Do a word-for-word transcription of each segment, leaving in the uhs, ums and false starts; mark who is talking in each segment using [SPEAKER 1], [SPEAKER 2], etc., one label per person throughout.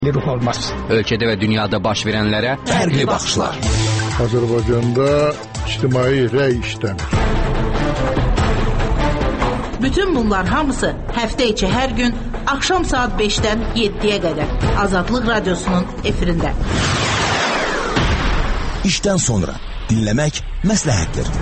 [SPEAKER 1] olmaz.
[SPEAKER 2] Ölkədə və dünyada baş verənlərə fərqli baxışlar.
[SPEAKER 3] Azərbaycanda ictimai rəy işləmir.
[SPEAKER 4] Bütün bunlar hamısı həftə içi hər gün axşam saat beşdən yeddiyə qədər Azadlıq Radiosunun efirində.
[SPEAKER 5] İşdən sonra dinləmək məsləhətdir.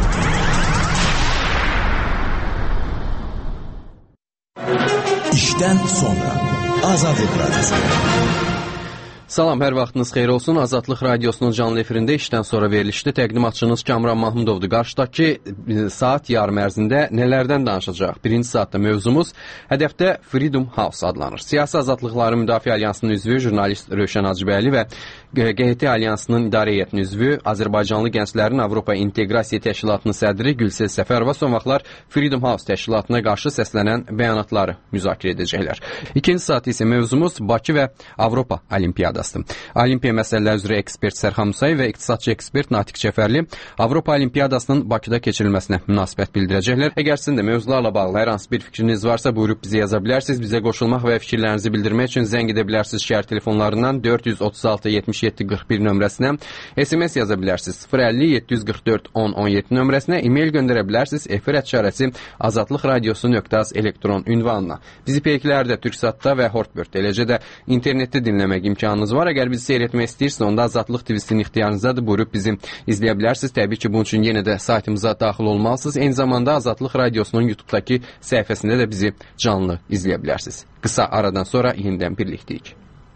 [SPEAKER 5] İşdən sonra Azadlıq Radiosu.
[SPEAKER 2] Salam, hər vaxtınız xeyir olsun. Azadlıq Radiosunun canlı efirində işdən sonra verilişdə təqdimatçınız Kamran Mahmudovdur. Qarşıdakı saat yarım ərzində nələrdən danışacaq? Birinci saatda mövzumuz hədəfdə Freedom House adlanır. Siyasi Azadlıqların Müdafiə Alyansının üzvü jurnalist Rövşən Hacıbəyli və G H T Alyansının İdarə Heyətinin üzvü Azərbaycanlı Gənclərin Avropa İnteqrasiya Təşkilatının sədri Gülsel Səfərova son vaxtlar Freedom House təşkilatına qarşı səslənən bəyanatları müzakirə edəcəklər. İkinci saat isə mövzumuz Bakı və Avropa Olimpiyadası. Olimpiya məsələləri üzrə ekspert Sərxan Musayev və iqtisadçı ekspert Natiq Cəfərli Avropa Olimpiyadasının Bakıda keçirilməsinə münasibət bildirəcəklər. Əgər sizin də mövzularla bağlı hər hansı bir fikriniz varsa, buyurub bizə yaza bilərsiniz. Bizə qoşulmaq və fikirlərinizi bildirmək üçün zəng edə bilərsiniz şəhər telefonlarından dörd yüz otuz altı yetmiş yeddi qırx bir nömrəsinə, S M S yaza bilərsiniz sıfır əlli yeddi yüz qırx dörd on on yeddi nömrəsinə, e-mail göndərə bilərsiniz efir ətçarəsi azadlıq radiosu nöqtə az elektron ünvanına. Bizi peyklərdə, Türksatda və Hortbird, eləcə də internetdə dinləmək imkanınız var. Əgər bizi seyr etmək istəyirsiniz, onda Azadlıq T V-sinin ixtiyarınızdadır. Buyurub bizi izləyə bilərsiniz. Təbii ki, bunun üçün yenə də saytımıza daxil olmalısınız. Eyni zamanda Azadlıq Radiosunun YouTube-dakı səhifəsində də bizi canlı izləyə bilərsiniz. Qısa aradan sonra yenidən birlikdəyik.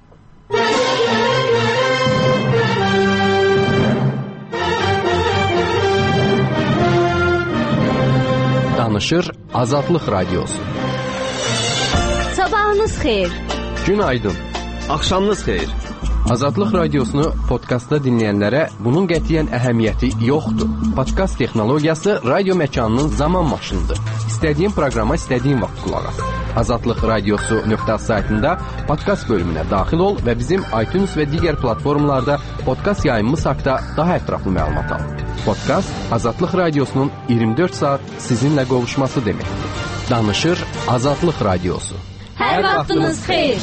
[SPEAKER 2] Danışır Azadlıq Radiosu.
[SPEAKER 6] Sabahınız xeyir.
[SPEAKER 2] Günaydın.
[SPEAKER 7] Axşamınız xeyir.
[SPEAKER 2] Azadlıq Radiosunu podkastda dinləyənlərə bunun qətiyyən əhəmiyyəti yoxdur. Podkast texnologiyası radio məkanının zaman maşınıdır. İstədiyin proqrama istədiyin vaxt qulaq as. Azadlıq Radiosu nöqtə az saytında podkast bölümünə daxil ol və bizim iTunes və digər platformalarda podkast yayımımız haqqında daha ətraflı məlumat al. Podkast Azadlıq Radiosunun iyirmi dörd saat sizinlə qovuşması deməkdir. Danışır Azadlıq Radiosu.
[SPEAKER 6] Hər vaxtınız xeyir.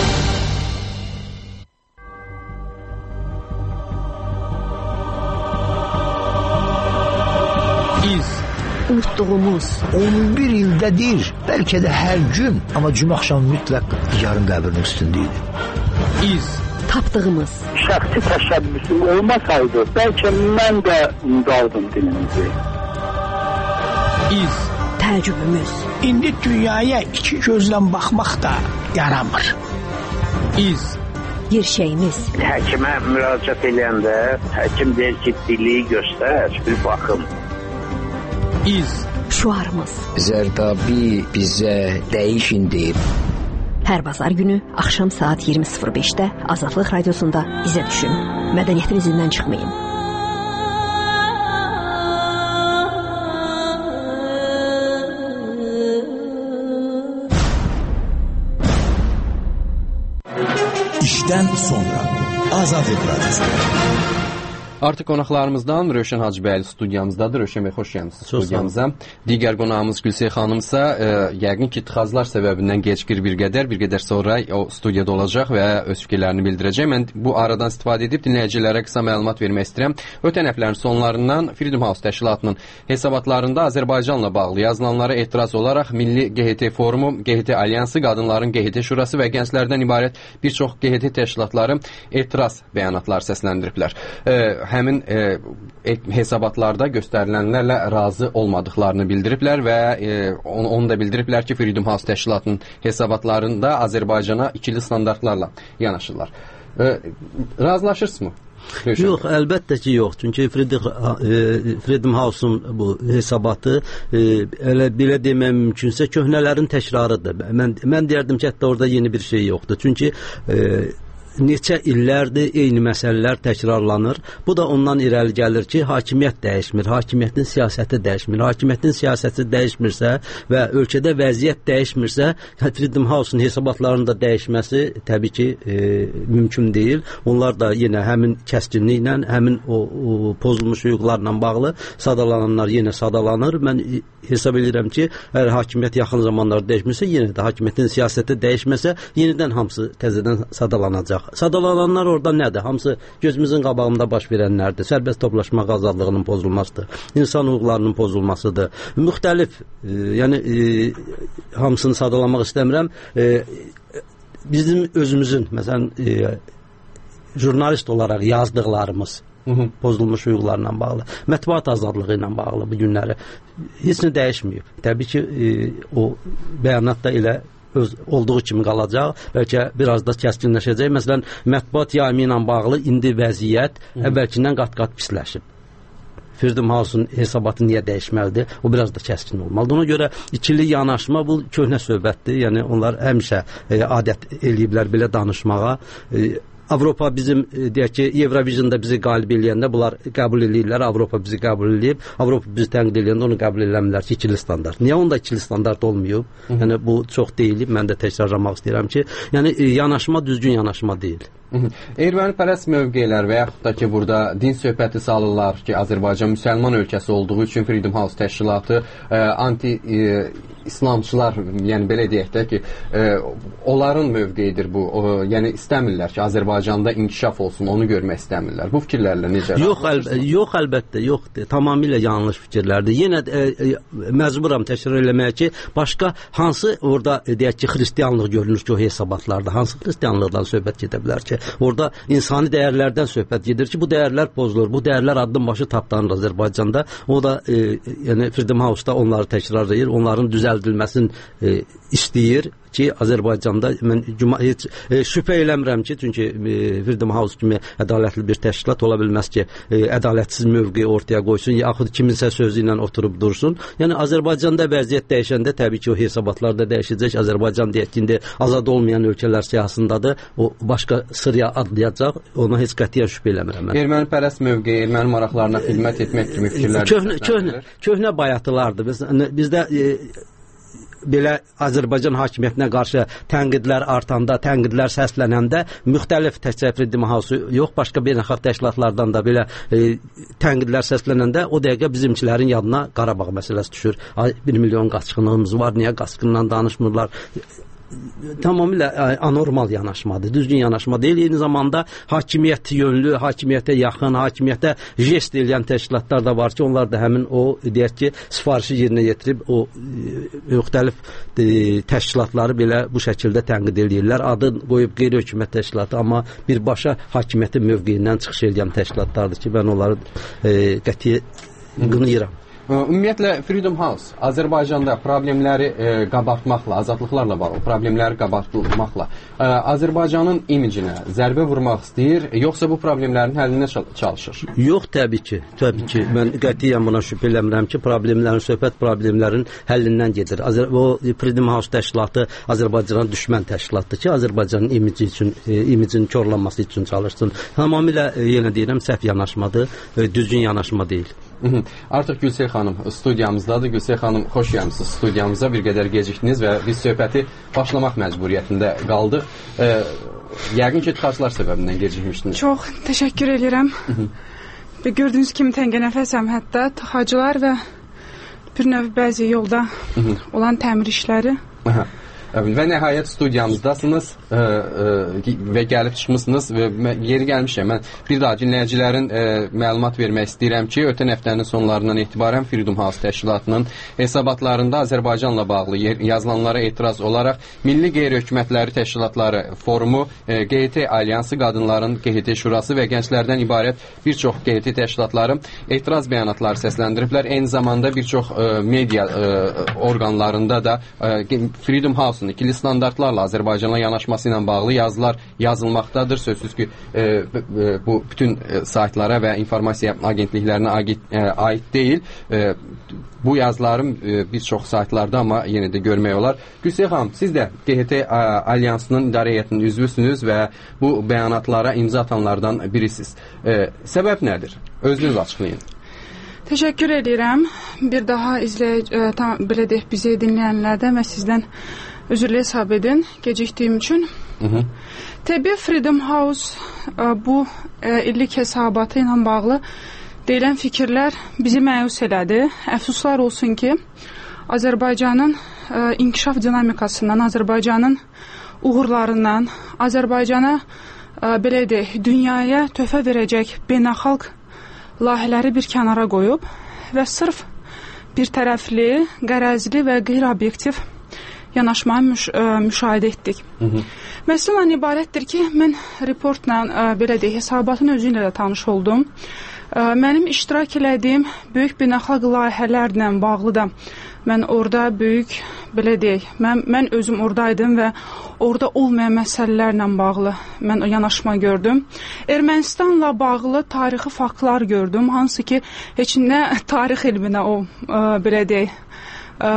[SPEAKER 6] Unutduğumuz
[SPEAKER 1] on bir ildədir, bəlkə də hər gün, amma cümə axşamı mütləq yarın qəbrinin üstündəydi.
[SPEAKER 7] İz
[SPEAKER 6] tapdığımız
[SPEAKER 8] şəxsi təşəbbüsüm olmasaydı, bəlkə mən də unudardım dilimizi.
[SPEAKER 7] İz
[SPEAKER 6] təəccübümüz.
[SPEAKER 1] İndi dünyaya iki gözlə baxmaq da yaramır.
[SPEAKER 7] İz
[SPEAKER 6] Yerşəyimiz.
[SPEAKER 8] Həkimə müraciət edəndə həkim deyir ki, dili göstər, bir baxım.
[SPEAKER 7] İz
[SPEAKER 6] Şuarımız.
[SPEAKER 1] Zərdabi bizə dəyişin deyib.
[SPEAKER 6] Hər bazar günü axşam saat iyirmi sıfır beşdə Azadlıq Radiosunda izə düşün. Mədəniyyətin izindən çıxmayın.
[SPEAKER 5] İşdən sonra Azadlıq Radiosu.
[SPEAKER 2] Artıq qonaqlarımızdan Rövşən Hacıbəyli studiyamızdadır. Rövşən bəy, xoş gəlmisiniz studiyamıza. Digər qonağımız Gülsel xanımsa e, yəqin ki, tıxaclar səbəbindən gecikir bir qədər, bir qədər sonra o studiyada olacaq və öz fikirlərini bildirəcək. Mən bu aradan istifadə edib dinləyicilərə qısa məlumat vermək istəyirəm. Ötən həftələrin sonlarından Freedom House təşkilatının hesabatlarında Azərbaycanla bağlı yazılanlara etiraz olaraq Milli G H T Forumu, G H T Alyansı, Qadınların G H T Şurası və gənclərdən ibarət bir çox G H T təşkilatları etiraz bəyanatları səsləndiriblər. E, həmin e, hesabatlarda göstərilənlərlə razı olmadıqlarını bildiriblər və e, onu, onu da bildiriblər ki, Freedom House təşkilatının hesabatlarında Azərbaycana ikili standartlarla yanaşırlar. E, razılaşırsınızmı?
[SPEAKER 7] Yox, əlbəttə ki, yox. Çünki Freedom House-un bu hesabatı e, elə belə demək mümkünsə köhnələrin təkrarıdır. Mən, mən deyərdim ki, hətta orada yeni bir şey yoxdur. Çünki e, neçə illərdir eyni məsələlər təkrarlanır. Bu da ondan irəli gəlir ki, hakimiyyət dəyişmir, hakimiyyətin siyasəti dəyişmir. Hakimiyyətin siyasəti dəyişmirsə və ölkədə vəziyyət dəyişmirsə, Freedom House-un hesabatlarının da dəyişməsi təbii ki, e, mümkün deyil. Onlar da yenə həmin kəskinliklə, həmin o, o pozulmuş hüquqlarla bağlı sadalananlar yenə sadalanır. Mən hesab edirəm ki, əgər hakimiyyət yaxın zamanlarda dəyişmirsə, yenə də hakimiyyətin siyasəti dəyişməsə, yenidən hamısı təzədən sadalanacaq. Sadalananlar orada nədir? Hamısı gözümüzün qabağında baş verənlərdir. Sərbəst toplaşmaq azadlığının pozulmasıdır. İnsan hüquqlarının pozulmasıdır. Müxtəlif, e, yəni e, hamısını sadalamaq istəmirəm. E, bizim özümüzün, məsələn, e, jurnalist olaraq yazdıqlarımız Hı -hı. pozulmuş hüquqlarla bağlı, mətbuat azadlığı ilə bağlı bu günləri heç nə dəyişməyib. Təbii ki, e, o bəyanat da elə öz olduğu kimi qalacaq, bəlkə biraz da kəskinləşəcək. Məsələn, mətbuat yayımı ilə bağlı indi vəziyyət Hı -hı. əvvəlkindən qat-qat pisləşib. Freedom House-un hesabatı niyə dəyişməlidir? O biraz da kəskin olmalıdır. Ona görə ikili yanaşma bu köhnə söhbətdir. Yəni onlar həmişə e, adət eləyiblər belə danışmağa. E, Avropa bizim, deyək ki, Eurovisionda bizi qalib eləyəndə bunlar qəbul eləyirlər, Avropa bizi qəbul eləyib, Avropa bizi tənqid eləyəndə onu qəbul eləmirlər ki, ikili standart. Niyə onda ikili standart olmuyor? Hı -hı. Yəni bu çox deyilib, mən də təkrarlamaq istəyirəm ki, yəni yanaşma düzgün yanaşma deyil.
[SPEAKER 2] Ermənipərəst mövqelər və yaxud da ki, burada din söhbəti salırlar ki, Azərbaycan müsəlman ölkəsi olduğu üçün Freedom House təşkilatı e, anti-İslamçılar, e, yəni belə deyək də ki, e, onların mövqeyidir bu. O, yəni istəmirlər ki, Azərbaycanda inkişaf olsun, onu görmək istəmirlər. Bu fikirlərlə necə?
[SPEAKER 7] Yox, əl yox əlbəttə, yoxdur. Tamamilə yanlış fikirlərdir. Yenə e, e, məcburam təkrar eləməyə ki, başqa hansı orada e, deyək ki, xristianlıq görünür ki, o hesabatlarda, hansı xristianlıqdan söhbət gedə bilər ki, orada insani dəyərlərdən söhbət gedir ki, bu dəyərlər pozulur. Bu dəyərlər addım başı tapdanır Azərbaycanda. O da e, yəni Freedom House-da onları təkrarlayır, onların düzəldilməsini e, istəyir ki, Azərbaycanda mən heç e, şübhə eləmirəm ki, çünki e, Freedom House kimi ədalətli bir təşkilat ola bilməz ki, e, ədalətsiz mövqe ortaya qoysun, yaxud kiminsə sözü ilə oturub dursun. Yəni Azərbaycanda vəziyyət dəyişəndə təbii ki, o hesabatlar da dəyişəcək. Azərbaycan deyək ki, indi azad olmayan ölkələr siyahısındadır. O başqa sıraya adlayacaq. Ona heç qətiyyən şübhə eləmirəm mən.
[SPEAKER 2] Ermənipərəst mövqe, erməni maraqlarına xidmət etmək kimi fikirlər
[SPEAKER 7] köhnə, köhnə, köhnə bayatılardır. Biz, bizdə e, belə Azərbaycan hakimiyyətinə qarşı tənqidlər artanda, tənqidlər səslənəndə müxtəlif təkcə Freedom House yox, başqa beynəlxalq təşkilatlardan da belə e, tənqidlər səslənəndə o dəqiqə bizimkilərin yadına Qarabağ məsələsi düşür. bir milyon qaçqınlığımız var, niyə qaçqından danışmırlar? Tamamilə anormal yanaşmadır, düzgün yanaşma deyil. Eyni zamanda hakimiyyət yönlü, hakimiyyətə yaxın, hakimiyyətə jest eləyən təşkilatlar da var ki, onlar da həmin o, deyək ki, sifarişi yerinə yetirib o müxtəlif e, təşkilatları belə bu şəkildə tənqid eləyirlər. Adın qoyub qeyri-hökumət təşkilatı, amma birbaşa hakimiyyətin mövqeyindən çıxış eləyən təşkilatlardır ki, mən onları e, qəti qınayıram.
[SPEAKER 2] Ümumiyyətlə Freedom House Azərbaycanda problemləri e, qabartmaqla, azadlıqlarla bağlı problemləri qabartmaqla e, Azərbaycanın imicinə zərbə vurmaq istəyir, yoxsa bu problemlərin həllinə çalışır?
[SPEAKER 7] Yox, təbii ki, təbii ki. Mən qətiyyən buna şübhə eləmirəm ki, problemlərin, söhbət problemlərin həllindən gedir. Azər o Freedom House təşkilatı Azərbaycanın düşmən təşkilatdır ki, Azərbaycanın imici üçün, e, imicinin korlanması üçün çalışsın. Tamamilə e, yenə deyirəm, səhv yanaşmadır, e, düzgün yanaşma deyil.
[SPEAKER 2] Hı -hı. Artıq Gülsey xanım studiyamızdadır. Gülsey xanım, xoş gəlmisiniz studiyamıza. Bir qədər gecikdiniz və biz söhbəti başlamaq məcburiyyətində qaldıq. E, yəqin ki, tıxaclar səbəbindən gecikmişdiniz.
[SPEAKER 9] Çox təşəkkür edirəm. Və gördüyünüz kimi təngənəfəsəm, hətta tıxaclar və bir növ bəzi yolda Hı -hı. olan təmir işləri.
[SPEAKER 2] Aha. Və nəhayət studiyamızdasınız ə, ə, və gəlib çıxmışsınız və yeri gəlmişəm. Mən bir daha dinləyicilərin ə, məlumat vermək istəyirəm ki, ötən həftənin sonlarından etibarən Freedom House təşkilatının hesabatlarında Azərbaycanla bağlı yazılanlara etiraz olaraq Milli Qeyri-Hökumətləri Təşkilatları Forumu, ə, G H T Alyansı, Qadınların G H T Şurası və gənclərdən ibarət bir çox G H T təşkilatları etiraz bəyanatları səsləndiriblər. Eyni zamanda bir çox ə, media ə, orqanlarında da ə, Freedom House ikili standartlarla Azərbaycana yanaşması ilə bağlı yazılar yazılmaqdadır. Sözsüz ki, e, e, bu bütün e, saytlara və informasiya agentliklərinə aid, e, aid deyil. E, bu yazıların e, bir çox saytlarda amma yenə də görmək olar. Gülsey xanım, siz də G H T Alyansının idarə heyətinin üzvüsünüz və bu bəyanatlara imza atanlardan birisiniz. E, səbəb nədir? Özünüz açıqlayın.
[SPEAKER 9] Təşəkkür edirəm. Bir daha izləyici, e, tam belə deyək, bizi dinləyənlərdən və sizdən özürlü hesab edin gecikdiyim üçün. Hı -hı. Təbii Freedom House e, bu e, illik hesabatı ilə bağlı deyilən fikirlər bizi məyus elədi. Əfsuslar olsun ki, Azərbaycanın e, inkişaf dinamikasından, Azərbaycanın uğurlarından, Azərbaycana belə deyək, dünyaya töhfə verəcək beynəlxalq layihələri bir kənara qoyub və sırf bir tərəfli, qərəzli və qeyri-obyektiv yanaşmayı müş müşahidə etdik. Məsələ ondan ibarətdir ki, mən reportla, belə deyək, hesabatın özü ilə də tanış oldum. Mənim iştirak elədiyim böyük beynəlxalq layihələrlə bağlı da mən orada böyük, belə deyək, mən, mən özüm oradaydım və orada olmayan məsələlərlə bağlı mən yanaşma gördüm. Ermənistanla bağlı tarixi faktlar gördüm, hansı ki, heç nə tarix elminə o, ə, belə deyək, ə,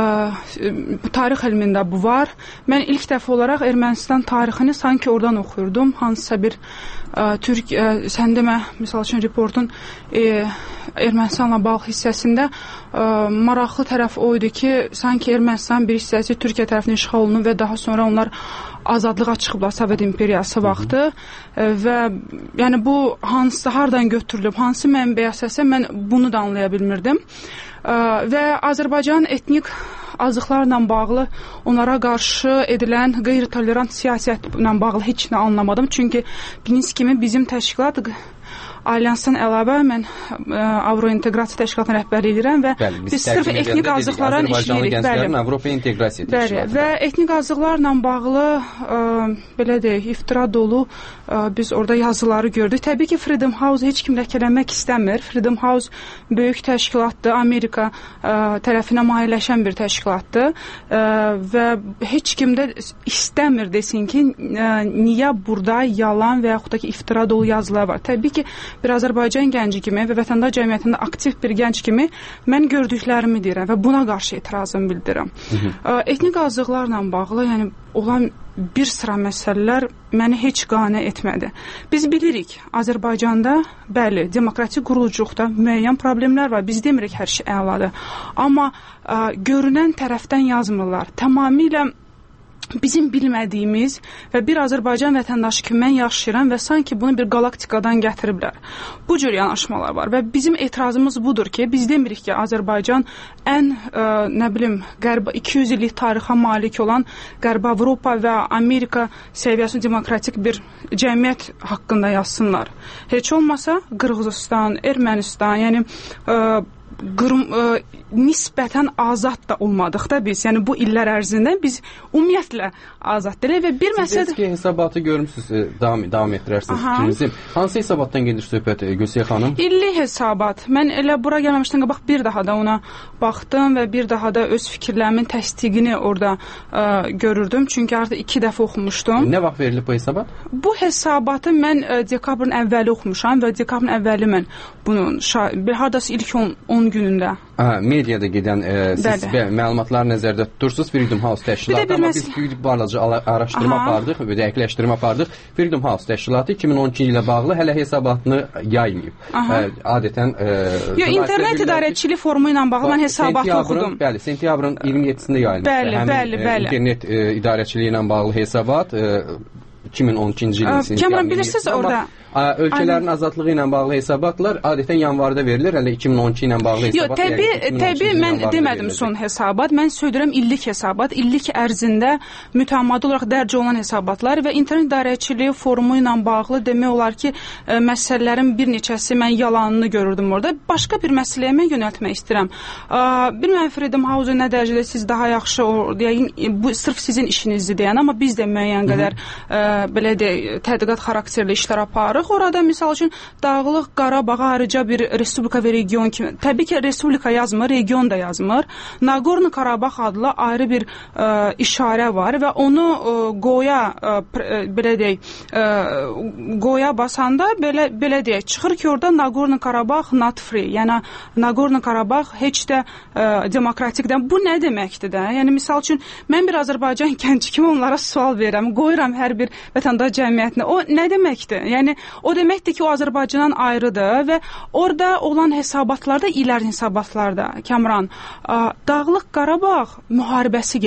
[SPEAKER 9] tarix elmində bu var. Mən ilk dəfə olaraq Ermənistan tarixini sanki oradan oxuyurdum, hansısa bir ə, Türk, ə, sən demə, misal üçün reportun ə, Ermənistanla bağlı hissəsində ə, maraqlı tərəf o idi ki, sanki Ermənistan bir hissəsi Türkiyə tərəfindən işğal olunub və daha sonra onlar azadlığa çıxıblar Sovet imperiyası vaxtı ə, və yəni bu hansı, hardan götürülüb, hansı mənbəyə əsasən mən bunu da anlaya bilmirdim. Ə, və Azərbaycan etnik azlıqlarla bağlı onlara qarşı edilən qeyri-tolerant siyasətlə bağlı heç nə anlamadım. Çünki biliniz kimi bizim təşkilat Alyansdan əlavə mən ə, Avrointeqrasiya təşkilatına rəhbərlik edirəm və bəli, biz, biz sırf etnik azlıqlarla işləyirik. Bəli,
[SPEAKER 2] Avropa inteqrasiya təşkilatı.
[SPEAKER 9] Və etnik azlıqlarla bağlı ə, belə deyək, iftira dolu ə, biz orada yazıları gördük. Təbii ki, Freedom House heç kim ləkələnmək istəmir. Freedom House böyük təşkilatdır, Amerika ə, tərəfinə maliyyələşən bir təşkilatdır ə, və heç kim də istəmir desin ki, ə, niyə burada yalan və yaxud da ki, iftira dolu yazılar var. Təbii ki, bir Azərbaycan gənci kimi və vətəndaş cəmiyyətində aktiv bir gənc kimi mən gördüklərimi deyirəm və buna qarşı etirazımı bildirirəm. Etnik azlıqlarla bağlı, yəni olan bir sıra məsələlər məni heç qane etmədi. Biz bilirik, Azərbaycanda, bəli, demokratik quruluculuqda müəyyən problemlər var. Biz demirik hər şey əladır. Amma ə, görünən tərəfdən yazmırlar. Tamamilə bizim bilmədiyimiz və bir Azərbaycan vətəndaşı kimi mən yaşayıram və sanki bunu bir galaktikadan gətiriblər. Bu cür yanaşmalar var və bizim etirazımız budur ki, biz demirik ki, Azərbaycan ən, ə, nə bilim, qərb iki yüz illik tarixə malik olan Qərb Avropa və Amerika səviyyəsində demokratik bir cəmiyyət haqqında yazsınlar. Heç olmasa Qırğızistan, Ermənistan, yəni ə, Qırım, ə, nisbətən azad da olmadıq da biz. Yəni bu illər ərzində biz ümumiyyətlə azad deyilik və bir məsələ...
[SPEAKER 2] Siz eski hesabatı görmüsünüz, davam, davam etdirərsiniz fikrinizi. Hansı hesabatdan gedir söhbət Gülsəy xanım?
[SPEAKER 9] İllik hesabat. Mən elə bura gəlməmişdən qabaq bir daha da ona baxdım və bir daha da öz fikirlərimin təsdiqini orada ə, görürdüm. Çünki artıq iki dəfə oxumuşdum.
[SPEAKER 2] Nə vaxt verilib bu hesabat?
[SPEAKER 9] Bu hesabatı mən ə, dekabrın əvvəli oxumuşam və dekabrın əvvəli mən bunun bir hardası ilk on günündə.
[SPEAKER 2] Hə, mediada gedən e, siz məlumatları nəzərdə tutursunuz. Freedom House təşkilatı, amma biz bir balaca araşdırma apardıq, dəqiqləşdirmə apardıq. Freedom House təşkilatı iki min on iki ilə bağlı hələ hesabatını yaymayıb. Ə, adətən e,
[SPEAKER 9] Yo, internet idarəçilik forumu ilə bağlı mən hesabatı oxudum.
[SPEAKER 2] Bəli, sentyabrın iyirmi yeddisində yayılmışdı.
[SPEAKER 9] Bəli,
[SPEAKER 2] Həmin,
[SPEAKER 9] bəli, bəli.
[SPEAKER 2] E, internet e, idarəçiliyi ilə bağlı hesabat e, iki min on ikinci ilin sentyabrın.
[SPEAKER 9] Kəmran, bilirsiniz orada
[SPEAKER 2] ölkələrin azadlığı ilə bağlı hesabatlar adətən yanvarda verilir, hələ iki min on iki ilə bağlı hesabat.
[SPEAKER 9] Yox, təbii, təbii mən demədim verilir. Son hesabat, mən söyləyirəm illik hesabat, illik ərzində mütəmadi olaraq dərc olan hesabatlar və internet idarəçiliyi forumu ilə bağlı demək olar ki, ə, məsələlərin bir neçəsi mən yalanını görürdüm orada. Başqa bir məsələyə mən yönəltmək istəyirəm. Ə, bilməm Freedom House nə dərəcədə siz daha yaxşı, o, deyək, bu sırf sizin işinizdir deyən, amma biz də müəyyən qədər ə, belə deyək, tədqiqat xarakterli işlər aparırıq. Orada misal üçün Dağlıq Qarabağa ayrıca bir respublika və region kimi, təbii ki, respublika yazmır, region da yazmır. Nagorno Qarabağ adlı ayrı bir ə, işarə var və onu ə, qoya ə, belə deyək, ə, qoya basanda belə belə deyək, çıxır ki, orada Nagorno Qarabağ not free, yəni Nagorno Qarabağ heç də ə, demokratikdən. Bu nə deməkdir də? Yəni misal üçün mən bir Azərbaycan gənci kimi onlara sual verirəm, qoyuram hər bir vətəndaş cəmiyyətinə. O nə deməkdir? Yəni o deməkdir ki, o Azərbaycandan ayrıdır və orada olan hesabatlarda, illərin hesabatlarda, Kəmran, Dağlıq Qarabağ müharibəsi gedir.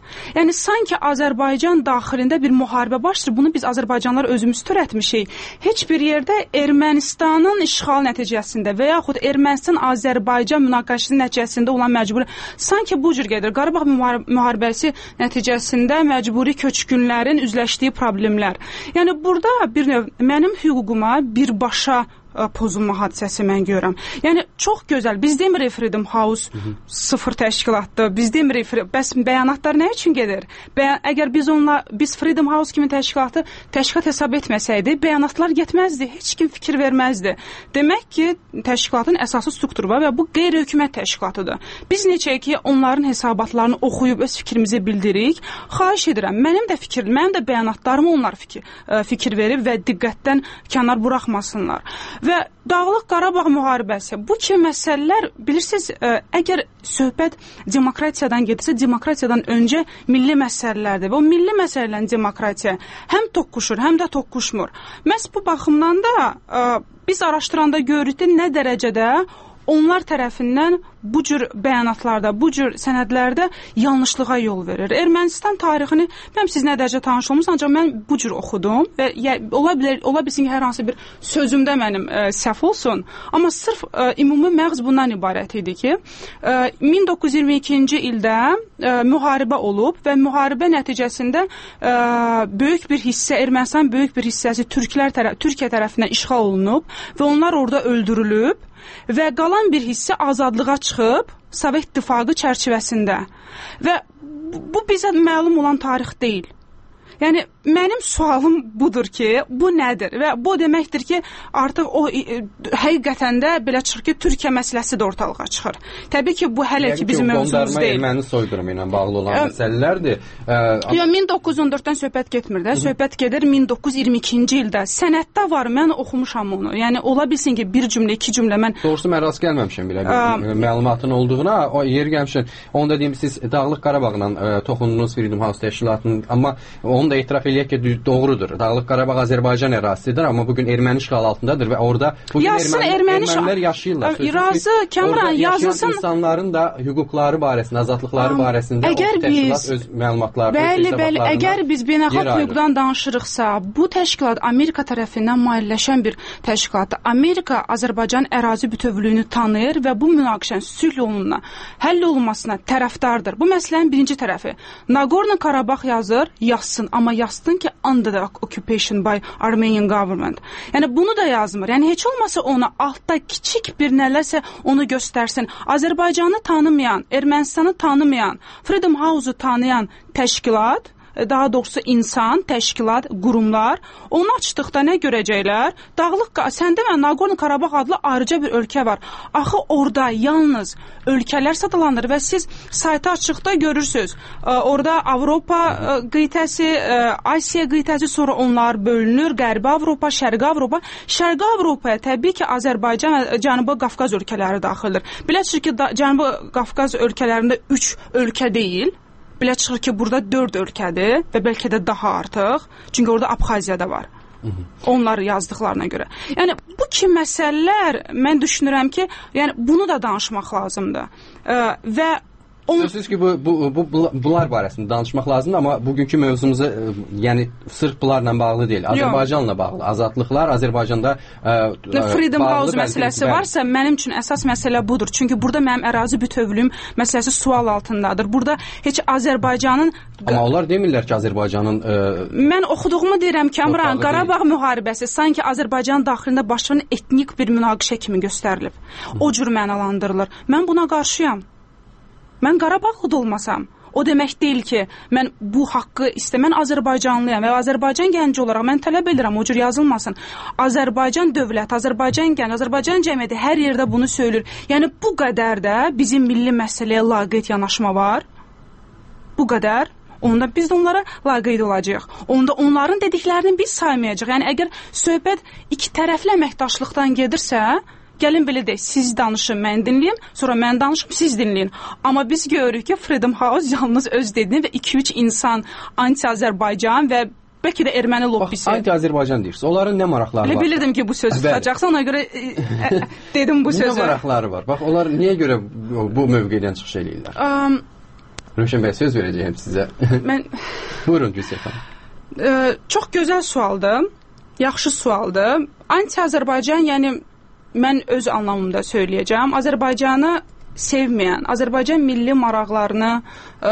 [SPEAKER 9] Yəni sanki Azərbaycan daxilində bir müharibə başlayır. Bunu biz Azərbaycanlılar özümüz törətmişik. Heç bir yerdə Ermənistanın işğal nəticəsində və yaxud Ermənistan-Azərbaycan münaqişəsinin nəticəsində olan məcburi sanki bu cür gedir. Qarabağ müharibəsi nəticəsində məcburi köçkünlərin üzləşdiyi problemlər. Yəni burada bir növ mənim hüququma birbaşa pozulma hadisəsi mən görürəm. Yəni çox gözəl. Biz demirik Freedom House Hı -hı. sıfır təşkilatdır. Biz demirik, bəs bəyanatlar nə üçün gedir? Bəyan, əgər biz onunla biz Freedom House kimi təşkilatı təşkilat hesab etməsəydi, bəyanatlar getməzdi. Heç kim fikir verməzdi. Demək ki, təşkilatın əsası struktur var və bu qeyri-hökumət təşkilatıdır. Biz neçə ki onların hesabatlarını oxuyub öz fikrimizi bildiririk. Xahiş edirəm, mənim də fikir, mənim də bəyanatlarımı onlar fikir, fikir verib və diqqətdən kənar buraxmasınlar. Və Dağlıq Qarabağ müharibəsi, bu kimi məsələlər, bilirsiniz, əgər söhbət demokratiyadan gedirsə, demokratiyadan öncə milli məsələlərdir. Və o milli məsələlərin demokratiya həm toqquşur, həm də toqquşmur. Məhz bu baxımdan da biz araşdıranda görürük ki, nə dərəcədə onlar tərəfindən bu cür bəyanatlarda, bu cür sənədlərdə yanlışlığa yol verir. Ermənistan tarixini, mən siz nə dərəcə tanış olmuşsunuz, ancaq mən bu cür oxudum və ya, ola bilər, ola bilsin ki, hər hansı bir sözümdə mənim ə, səhv olsun, amma sırf ə, ümumi məğz bundan ibarət idi ki, ə, min doqquz yüz iyirmi ikinci ildə ə, müharibə olub və müharibə nəticəsində ə, böyük bir hissə, Ermənistan böyük bir hissəsi Türklər tərəf, Türkiyə tərəfindən işğal olunub və onlar orada öldürülüb və qalan bir hissə azadlığa çıxıb Sovet İttifaqı çərçivəsində. Və bu bizə məlum olan tarix deyil. Yəni, mənim sualım budur ki, bu nədir? Və bu deməkdir ki, artıq o e, həqiqətən də belə çıxır ki, Türkiyə məsələsi də ortalığa çıxır. Təbii ki, bu hələ ki, bizim mövzumuz deyil.
[SPEAKER 2] Erməni soyqırımı ilə bağlı olan ə, məsələlərdir.
[SPEAKER 9] Yox, min doqquz yüz on dörddən söhbət getmir də. Söhbət gedir min doqquz yüz iyirmi ikinci ildə. Sənəddə var, mən oxumuşam onu. Yəni, ola bilsin ki, bir cümlə, iki cümlə mən...
[SPEAKER 2] Doğrusu, mən rast gəlməmişəm belə bir məlumatın olduğuna. O yer gəlmişən, onu da deyim, siz Dağlıq Qarabağla toxundunuz Freedom House təşkilatının, amma onu da etiraf eləyək ki, doğrudur. Dağlıq Qarabağ Azərbaycan ərazisidir, amma bugün erməni işğal altındadır və orada bugün
[SPEAKER 9] yazsın,
[SPEAKER 2] erməni,
[SPEAKER 9] erməni
[SPEAKER 2] ermənilər yaşayırlar.
[SPEAKER 9] Razı, Kəmran, yazılsın.
[SPEAKER 2] İnsanların da hüquqları barəsində, azadlıqları Am, barəsində o təşkilat biz, öz məlumatlarını,
[SPEAKER 9] bəli, bəli, əgər biz beynəlxalq hüquqdan danışırıqsa, bu təşkilat Amerika tərəfindən mailləşən bir təşkilatdır. Amerika Azərbaycan ərazi bütövlüyünü tanıyır və bu münaqişənin sülh yoluna, həll olunmasına tərəfdardır. Bu məsələnin birinci tərəfi. Nagorno-Qarabağ yazır, yazsın, amma yazsın ki, under the occupation by Armenian government. Yəni, bunu da yazmır. Yəni, heç olmasa ona altda kiçik bir nələrsə onu göstərsin. Azərbaycanı tanımayan, Ermənistanı tanımayan, Freedom House-u tanıyan təşkilat, daha doğrusu insan, təşkilat, qurumlar, onu açdıqda nə görəcəklər? Dağlıq, səndə və Nagorno-Qarabağ adlı ayrıca bir ölkə var. Axı orada yalnız ölkələr sadalanır və siz saytı açıqda görürsünüz. Orada Avropa qitəsi, Asiya qitəsi, sonra onlar bölünür. Qərbi Avropa, Şərqi Avropa. Şərqi Avropaya təbii ki, Azərbaycan və Cənubi Qafqaz ölkələri daxildir. Belə çıxır ki, Cənubi Qafqaz ölkələrində üç ölkə deyil. Belə çıxır ki, burada dörd ölkədir və bəlkə də daha artıq. Çünki orada Abxaziya da var. Onlar yazdıqlarına görə. Yəni, bu kimi məsələlər, mən düşünürəm ki, yəni, bunu da danışmaq lazımdır. Ə, və On...
[SPEAKER 2] Sözsüz ki, bu, bu, bu, bunlar barəsində danışmaq lazımdır, amma bugünkü mövzumuzu, yəni, sırf bunlarla bağlı deyil, Azərbaycanla bağlı. Azadlıqlar Azərbaycanda ə,
[SPEAKER 9] Freedom House məsələsi bəli. Varsa, mənim üçün əsas məsələ budur. Çünki burada mənim ərazi bütövlüyüm məsələsi sual altındadır. Burada heç Azərbaycanın...
[SPEAKER 2] Amma onlar demirlər ki, Azərbaycanın... Ə...
[SPEAKER 9] Mən oxuduğumu deyirəm ki, Əmran, Qarabağ deyil. Müharibəsi sanki Azərbaycan daxilində başlayan etnik bir münaqişə kimi göstərilib. O cür mənalandırılır. Mən buna qarşıyam. Mən Qarabağlı da olmasam, o demək deyil ki, mən bu haqqı istəmən Azərbaycanlıyam və Azərbaycan gənci olaraq mən tələb edirəm, o cür yazılmasın. Azərbaycan dövlət, Azərbaycan gənc, Azərbaycan cəmiyyəti hər yerdə bunu söylür. Yəni, bu qədər də bizim milli məsələyə laqeyd yanaşma var. Bu qədər. Onda biz də onlara laqeyd olacaq. Onda onların dediklərini biz saymayacaq. Yəni, əgər söhbət iki tərəfli əməkdaşlıqdan gedirsə... Gəlin belə deyək, siz danışın, mən dinləyim, sonra mən danışım, siz dinləyin. Amma biz görürük ki, Freedom House yalnız öz dediyini və iki üç insan anti-Azərbaycan və bəlkə də erməni lobbisi.
[SPEAKER 2] Anti-Azərbaycan deyirsiniz, onların nə maraqları
[SPEAKER 9] var?
[SPEAKER 2] Elə
[SPEAKER 9] bilirdim ki, bu sözü tutacaqsa, ona görə ə, dedim bu sözü.
[SPEAKER 2] Nə maraqları var? Bax, onlar niyə görə bu mövqedən çıxış eləyirlər? Um, Rövşən bəy, söz verəcəyəm sizə.
[SPEAKER 9] Mən
[SPEAKER 2] Buyurun Gülsəy xanım.
[SPEAKER 9] Ə, çox gözəl sualdır. Yaxşı sualdır. Anti-Azərbaycan, yəni mən öz anlamımda söyləyəcəm. Azərbaycanı sevməyən, Azərbaycan milli maraqlarını ə,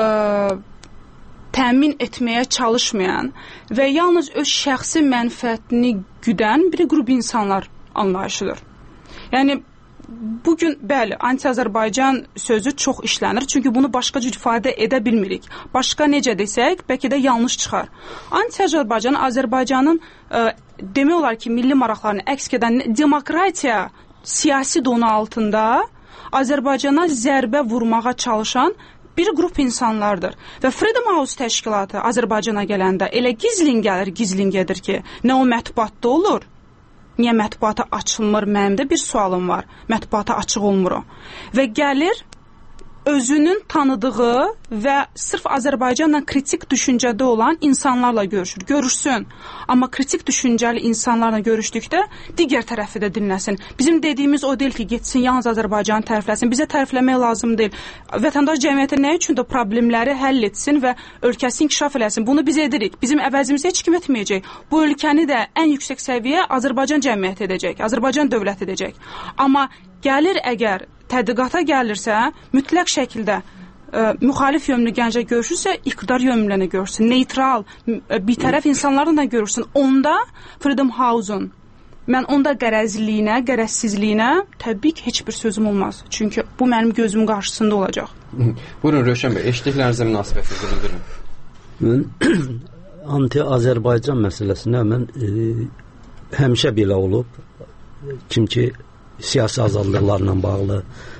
[SPEAKER 9] təmin etməyə çalışmayan və yalnız öz şəxsi mənfəətini güdən bir qrup insanlar anlayışıdır. Yəni bugün bəli, anti-Azərbaycan sözü çox işlənir, çünki bunu başqa cür ifadə edə bilmirik. Başqa necə desək, bəlkə də yanlış çıxar. Anti-Azərbaycan Azərbaycanın ə, demək olar ki, milli maraqlarını əks edən demokratiya siyasi donu altında Azərbaycana zərbə vurmağa çalışan bir qrup insanlardır. Və Freedom House təşkilatı Azərbaycana gələndə elə gizlin gəlir, gizlin gedir ki, nə o mətbuatda olur, niyə mətbuata açılmır? Mənim də bir sualım var. Mətbuata açıq olmur o. Və gəlir özünün tanıdığı və sırf Azərbaycanla kritik düşüncədə olan insanlarla görüşür. Görüşsün. Amma kritik düşüncəli insanlarla görüşdükdə digər tərəfi də dinləsin. Bizim dediyimiz o deyil ki, getsin yalnız Azərbaycanı tərifləsin. Bizə tərifləmək lazım deyil. Vətəndaş cəmiyyəti nə üçün də problemləri həll etsin və ölkəsi inkişaf eləsin. Bunu biz edirik. Bizim əvəzimizə heç kim etməyəcək. Bu ölkəni də ən yüksək səviyyə Azərbaycan cəmiyyəti edəcək. Azərbaycan dövlət edəcək. Amma gəlir əgər tədqiqata gəlirsə, mütləq şəkildə ə, müxalif yönlü gəncə görüşürsə, iqtidar yönlünə görüşsün, neytral, bir tərəf insanlarla da görüşsün. Onda Freedom House-un mən onda qərəzliyinə, qərəzsizliyinə təbii ki, heç bir sözüm olmaz. Çünki bu mənim gözümün qarşısında olacaq.
[SPEAKER 2] Buyurun Rövşən bəy, eşitdiklərinizə münasibətinizi bildirin.
[SPEAKER 7] Mən anti-Azərbaycan məsələsinə mən e, həmişə belə olub. Kim ki siyasi azadlıqlarla bağlı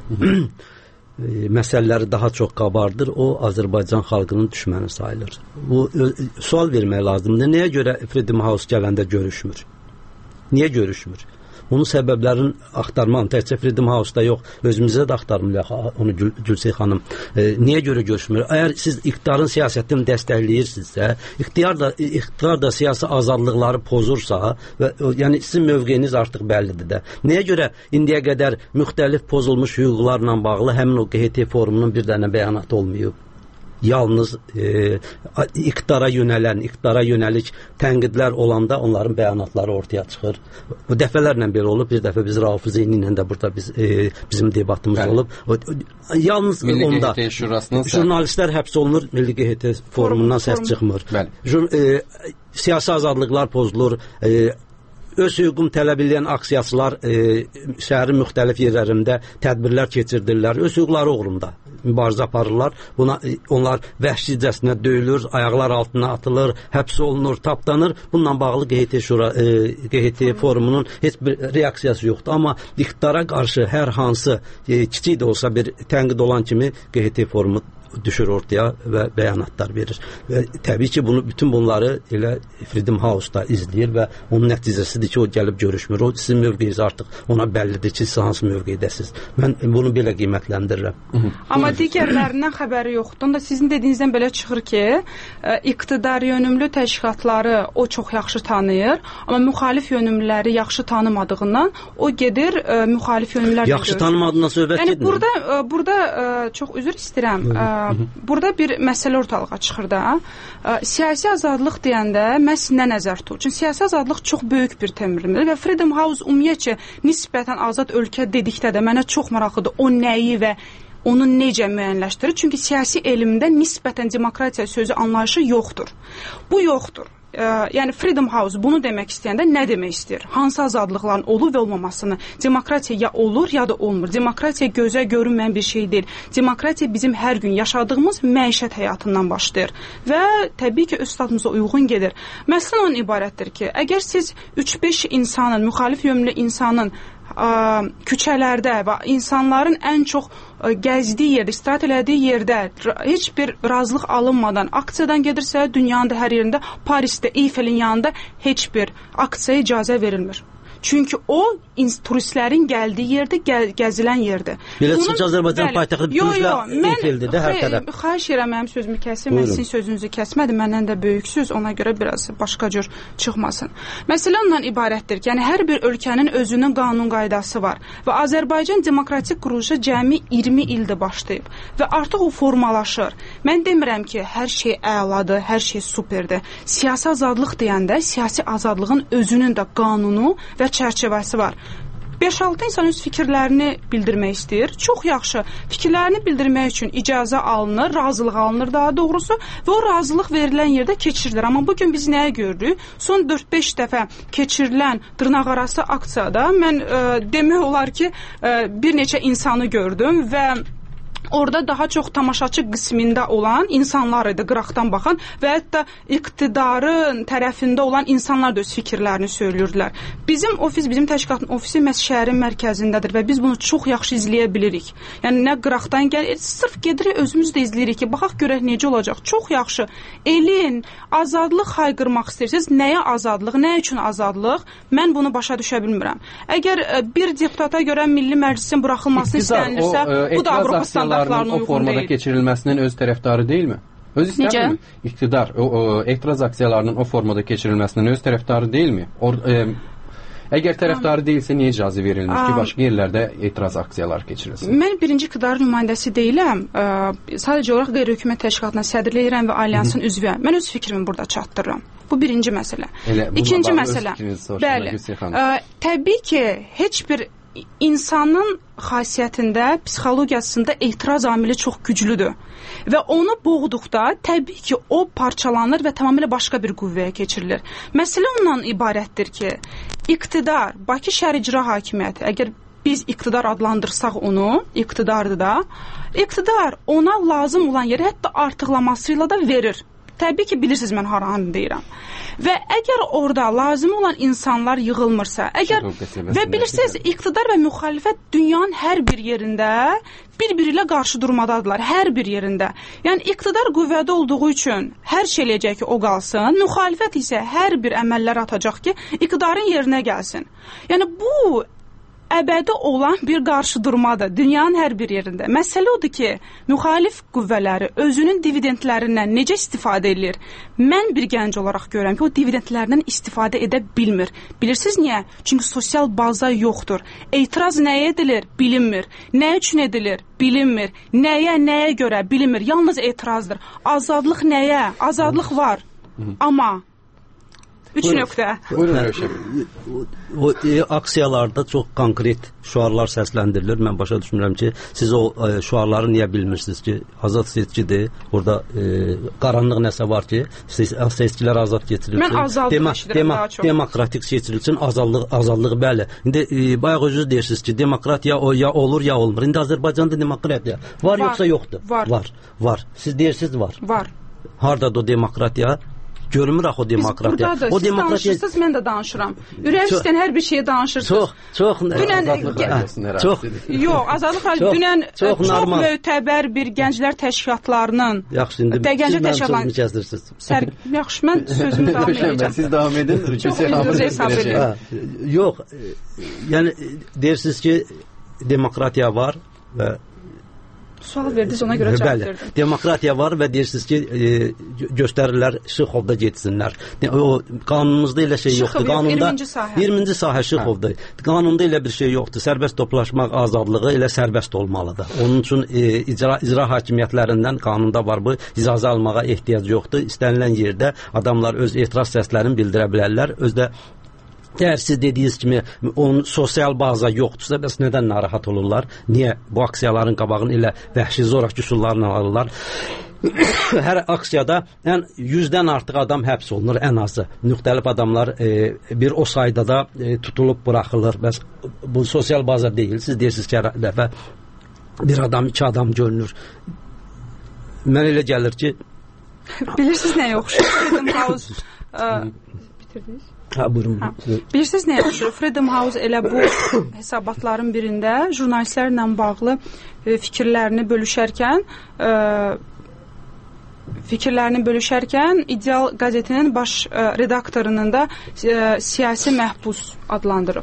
[SPEAKER 7] məsələləri daha çox qabardır, o Azərbaycan xalqının düşməni sayılır. Bu sual vermək lazımdır. Nəyə görə Freedom House gələndə görüşmür? Niyə görüşmür? Onun səbəblərini axtarmam, təkcə Freedom House-da yox, özümüzə də axtarmırıq onu Gül Gülsey xanım. E, niyə görə görüşmür? Əgər siz iqtidarın siyasətini dəstəkləyirsinizsə, iqtidar da, iqtidar da siyasi azadlıqları pozursa, və, yəni sizin mövqeyiniz artıq bəllidir də. Nəyə görə indiyə qədər müxtəlif pozulmuş hüquqlarla bağlı həmin o Q H T forumunun bir dənə bəyanatı olmayıb? Yalnız e, iqtidara yönələn, iqtidara yönəlik tənqidlər olanda onların bəyanatları ortaya çıxır. Bu dəfələrlə belə olub. Bir dəfə biz Rauf Zeyni ilə də burada biz, e, bizim debatımız Bəli. olub. O, o, yalnız Milli onda jurnalistlər həbs olunur, Milli Q H T forumundan səs çıxmır. Jur, e, siyasi azadlıqlar pozulur. E, Öz hüququm tələb edən aksiyaçılar e, şəhərin müxtəlif yerlərində tədbirlər keçirdirlər. Öz hüquqları uğrunda mübarizə aparırlar. Buna e, onlar vəhşicəsinə döyülür, ayaqlar altına atılır, həbs olunur, tapdanır. Bununla bağlı Q H T şura e, Q H T forumunun heç bir reaksiyası yoxdur. Amma iqtidara qarşı hər hansı e, kiçik də olsa bir tənqid olan kimi Q H T forumu düşür ortaya və bəyanatlar verir. Və təbii ki, bunu bütün bunları elə Freedom House-da izləyir və onun nəticəsidir ki, o gəlib görüşmür. O sizin mövqeyiniz artıq ona bəllidir ki, siz hansı mövqeydəsiniz. Mən bunu belə qiymətləndirirəm.
[SPEAKER 9] Amma digərlərindən xəbəri yoxdur. Onda sizin dediyinizdən belə çıxır ki, iqtidar yönümlü təşkilatları o çox yaxşı tanıyır, amma müxalif yönümlüləri yaxşı tanımadığından o gedir müxalif yönümlülərlə
[SPEAKER 7] yaxşı görüşür. Tanımadığından söhbət
[SPEAKER 9] yəni, gedir. Burada, burada çox üzr istəyirəm. Burada bir məsələ ortalığa çıxır da. Siyasi azadlıq deyəndə məhz nə nəzər tutur? Çünki siyasi azadlıq çox böyük bir təmirdir və Freedom House ümumiyyətcə nisbətən azad ölkə dedikdə də mənə çox maraqlıdır. O nəyi və onu necə müəyyənləşdirir? Çünki siyasi elmdə nisbətən demokratiya sözü anlayışı yoxdur. Bu yoxdur. Yəni Freedom House bunu demək istəyəndə nə demək istəyir? Hansı azadlıqların olub və olmamasını? Demokratiya ya olur, ya da olmur. Demokratiya gözə görünməyən bir şey deyil. Demokratiya bizim hər gün yaşadığımız məişət həyatından başlayır və təbii ki, öz statımıza uyğun gedir. Məsələn, onun ibarətdir ki, əgər siz üç beş insanın, müxalif yönlü insanın ə, küçələrdə və insanların ən çox ə, gəzdiyi yerdə, istirahət elədiyi yerdə heç bir razılıq alınmadan aksiyadan gedirsə, dünyanın da hər yerində, Parisdə, Eyfelin yanında heç bir aksiyaya icazə verilmir. Çünki o turistlərin gəldiyi yerdə, gəl, gəzilən yerdir.
[SPEAKER 7] Belə çıxış Azərbaycan paytaxtı turistlər Eyfeldir də hər tərəf.
[SPEAKER 9] Xahiş edirəm, mənim sözümü kəsin, mən sizin sözünüzü kəsmədim, məndən də böyüksüz, ona görə biraz başqa cür çıxmasın. Məsələ ondan ibarətdir ki, yəni hər bir ölkənin özünün qanun qaydası var və Azərbaycan demokratik quruluşu cəmi iyirmi ildir başlayıb və artıq o formalaşır. Mən demirəm ki, hər şey əladır, hər şey superdir. Siyasi azadlıq deyəndə, siyasi azadlığın özünün də qanunu və çərçivəsi var. beş altı insan öz fikirlərini bildirmək istəyir. Çox yaxşı. Fikirlərini bildirmək üçün icazə alınır, razılıq alınır daha doğrusu və o razılıq verilən yerdə keçirilir. Amma bugün biz nəyə görürük? Son dörd beş dəfə keçirilən dırnaqarası aksiyada mən e, demək olar ki, e, bir neçə insanı gördüm və orada daha çox tamaşaçı qismində olan insanlar idi, qıraqdan baxan və hətta iqtidarın tərəfində olan insanlar da öz fikirlərini söylürdülər. Bizim ofis, bizim təşkilatın ofisi məhz şəhərin mərkəzindədir və biz bunu çox yaxşı izləyə bilirik. Yəni nə qıraqdan gəlir, sırf gedirik özümüz də izləyirik ki, baxaq görək necə olacaq. Çox yaxşı. Elin, azadlıq hayqırmaq istəyirsiniz. Nəyə azadlıq, nə üçün azadlıq? Mən bunu başa düşə bilmirəm. Əgər bir deputata görə Milli Məclisin buraxılmasını istənilirsə, bu da Avropa standartlarına
[SPEAKER 2] o formada
[SPEAKER 9] deyil.
[SPEAKER 2] keçirilməsinin öz tərəfdarı deyilmi? Öz istəmirmi? İqtidar, o, o, etiraz aksiyalarının o formada keçirilməsinin öz tərəfdarı deyilmi? Or, e, əgər tərəfdarı deyilsə, niyə icazə verilmiş ki, başqa yerlərdə etiraz aksiyaları keçirilsin?
[SPEAKER 9] Mən birinci iqtidar nümayəndəsi deyiləm. E, sadəcə olaraq qeyri-hökumət təşkilatına sədrlik edirəm və alyansın üzvüyəm. Mən öz fikrimi burada çatdırıram. Bu birinci məsələ. Elə, İkinci məsələ. Bəli. E, təbii ki, heç bir insanın xasiyyətində, psixologiyasında etiraz amili çox güclüdür. Və onu boğduqda təbii ki, o parçalanır və tamamilə başqa bir qüvvəyə keçirilir. Məsələ ondan ibarətdir ki, iqtidar, Bakı Şəhər İcra Hakimiyyəti, əgər biz iqtidar adlandırsaq onu, iqtidardır da, iqtidar ona lazım olan yeri hətta artıqlamasıyla da verir. Təbii ki, bilirsiniz mən haranı deyirəm. Və əgər orada lazım olan insanlar yığılmırsa, əgər və bilirsiniz, iqtidar və müxalifət dünyanın hər bir yerində bir-biri ilə qarşı durmadadırlar, hər bir yerində. Yəni, iqtidar qüvvədə olduğu üçün hər şey eləyəcək ki, o qalsın, müxalifət isə hər bir əməllər atacaq ki, iqtidarın yerinə gəlsin. Yəni, bu əbədi olan bir qarşıdurmadır dünyanın hər bir yerində. Məsələ odur ki, müxalif qüvvələri özünün dividendlərindən necə istifadə edir? Mən bir gənc olaraq görürəm ki, o dividendlərindən istifadə edə bilmir. Bilirsiniz niyə? Çünki sosial baza yoxdur. Etiraz nəyə edilir? Bilinmir. Nə üçün edilir? Bilinmir. Nəyə, nəyə görə? Bilinmir. Yalnız etirazdır. Azadlıq nəyə? Azadlıq var. Amma üç nöqtə.
[SPEAKER 7] O e, aksiyalarda çox konkret şüarlar səsləndirilir. Mən başa düşmürəm ki, siz o e, şüarları niyə bilmirsiniz ki, azad seçkidir. Orada e, qaranlıq nəsə var ki, seçkilər azad keçirilsin.
[SPEAKER 9] Mən azadlıq Dema eşidirəm dema daha çox.
[SPEAKER 7] Demokratik seçirilsin, azadlıq, azadlıq bəli. İndi e, bayaq özünüz deyirsiniz ki, demokratiya o ya olur ya olmur. İndi Azərbaycanda demokratiya var, var yoxsa yoxdur?
[SPEAKER 9] Var.
[SPEAKER 7] Var. Var. Siz deyirsiniz var.
[SPEAKER 9] Var.
[SPEAKER 7] Hardadır o demokratiya? Görmür axı o demokratiya.
[SPEAKER 9] Biz buradadır,
[SPEAKER 7] o
[SPEAKER 9] siz
[SPEAKER 7] demokratiya...
[SPEAKER 9] danışırsınız, mən də danışıram. Ürək istəyən hər bir şeyə danışırsınız.
[SPEAKER 7] Çox, çox...
[SPEAKER 9] Dünən,
[SPEAKER 7] çox,
[SPEAKER 9] yox, Azadlıq Radyosu dünən çox, çox mötəbər bir gənclər təşkilatlarının...
[SPEAKER 7] Yaxşı, indi siz mənim sözümü kəsdirsiniz.
[SPEAKER 9] Sər... Yaxşı, mən sözümü davam edəcəm.
[SPEAKER 2] Siz davam edin,
[SPEAKER 9] çox hesab edin.
[SPEAKER 7] Yox, yəni deyirsiniz ki, demokratiya var və
[SPEAKER 9] sual verdiniz, ona görə cavab verdim.
[SPEAKER 7] Demokratiya var və deyirsiniz ki, e, göstərirlər Şıxovda getsinlər. O qanunumuzda elə şey yoxdur. Qanunda
[SPEAKER 9] iyirminci sahə.
[SPEAKER 7] iyirminci sahə Şıxovda. Qanunda elə bir şey yoxdur. Sərbəst toplaşmaq azadlığı elə sərbəst olmalıdır. Onun üçün e, icra icra hakimiyyətlərindən qanunda var bu. İcazə almağa ehtiyac yoxdur. İstənilən yerdə adamlar öz etiraz səslərini bildirə bilərlər. Özdə əgər siz dediyiniz kimi onun sosial baza yoxdursa, bəs nədən narahat olurlar? Niyə bu aksiyaların qabağını elə vəhşi zorakı üsullarla alırlar? Hər aksiyada ən yüzdən artıq adam həbs olunur, ən azı. Müxtəlif adamlar e, bir o sayda da e, tutulub buraxılır. Bəs bu sosial baza deyil. Siz deyirsiniz ki, hər dəfə bir adam, iki adam görünür. Mən elə gəlir ki...
[SPEAKER 9] Bilirsiniz nəyə oxşur? Freedom House... Bitirdiniz?
[SPEAKER 7] Ha, buyurun.
[SPEAKER 9] Ha. Bilirsiniz nəyə oxşur? Freedom House elə bu hesabatların birində jurnalistlərlə bağlı e, fikirlərini bölüşərkən e, fikirlərini bölüşərkən İdeal qəzetinin baş e, redaktorunun da e, siyasi məhbus adlandırıb.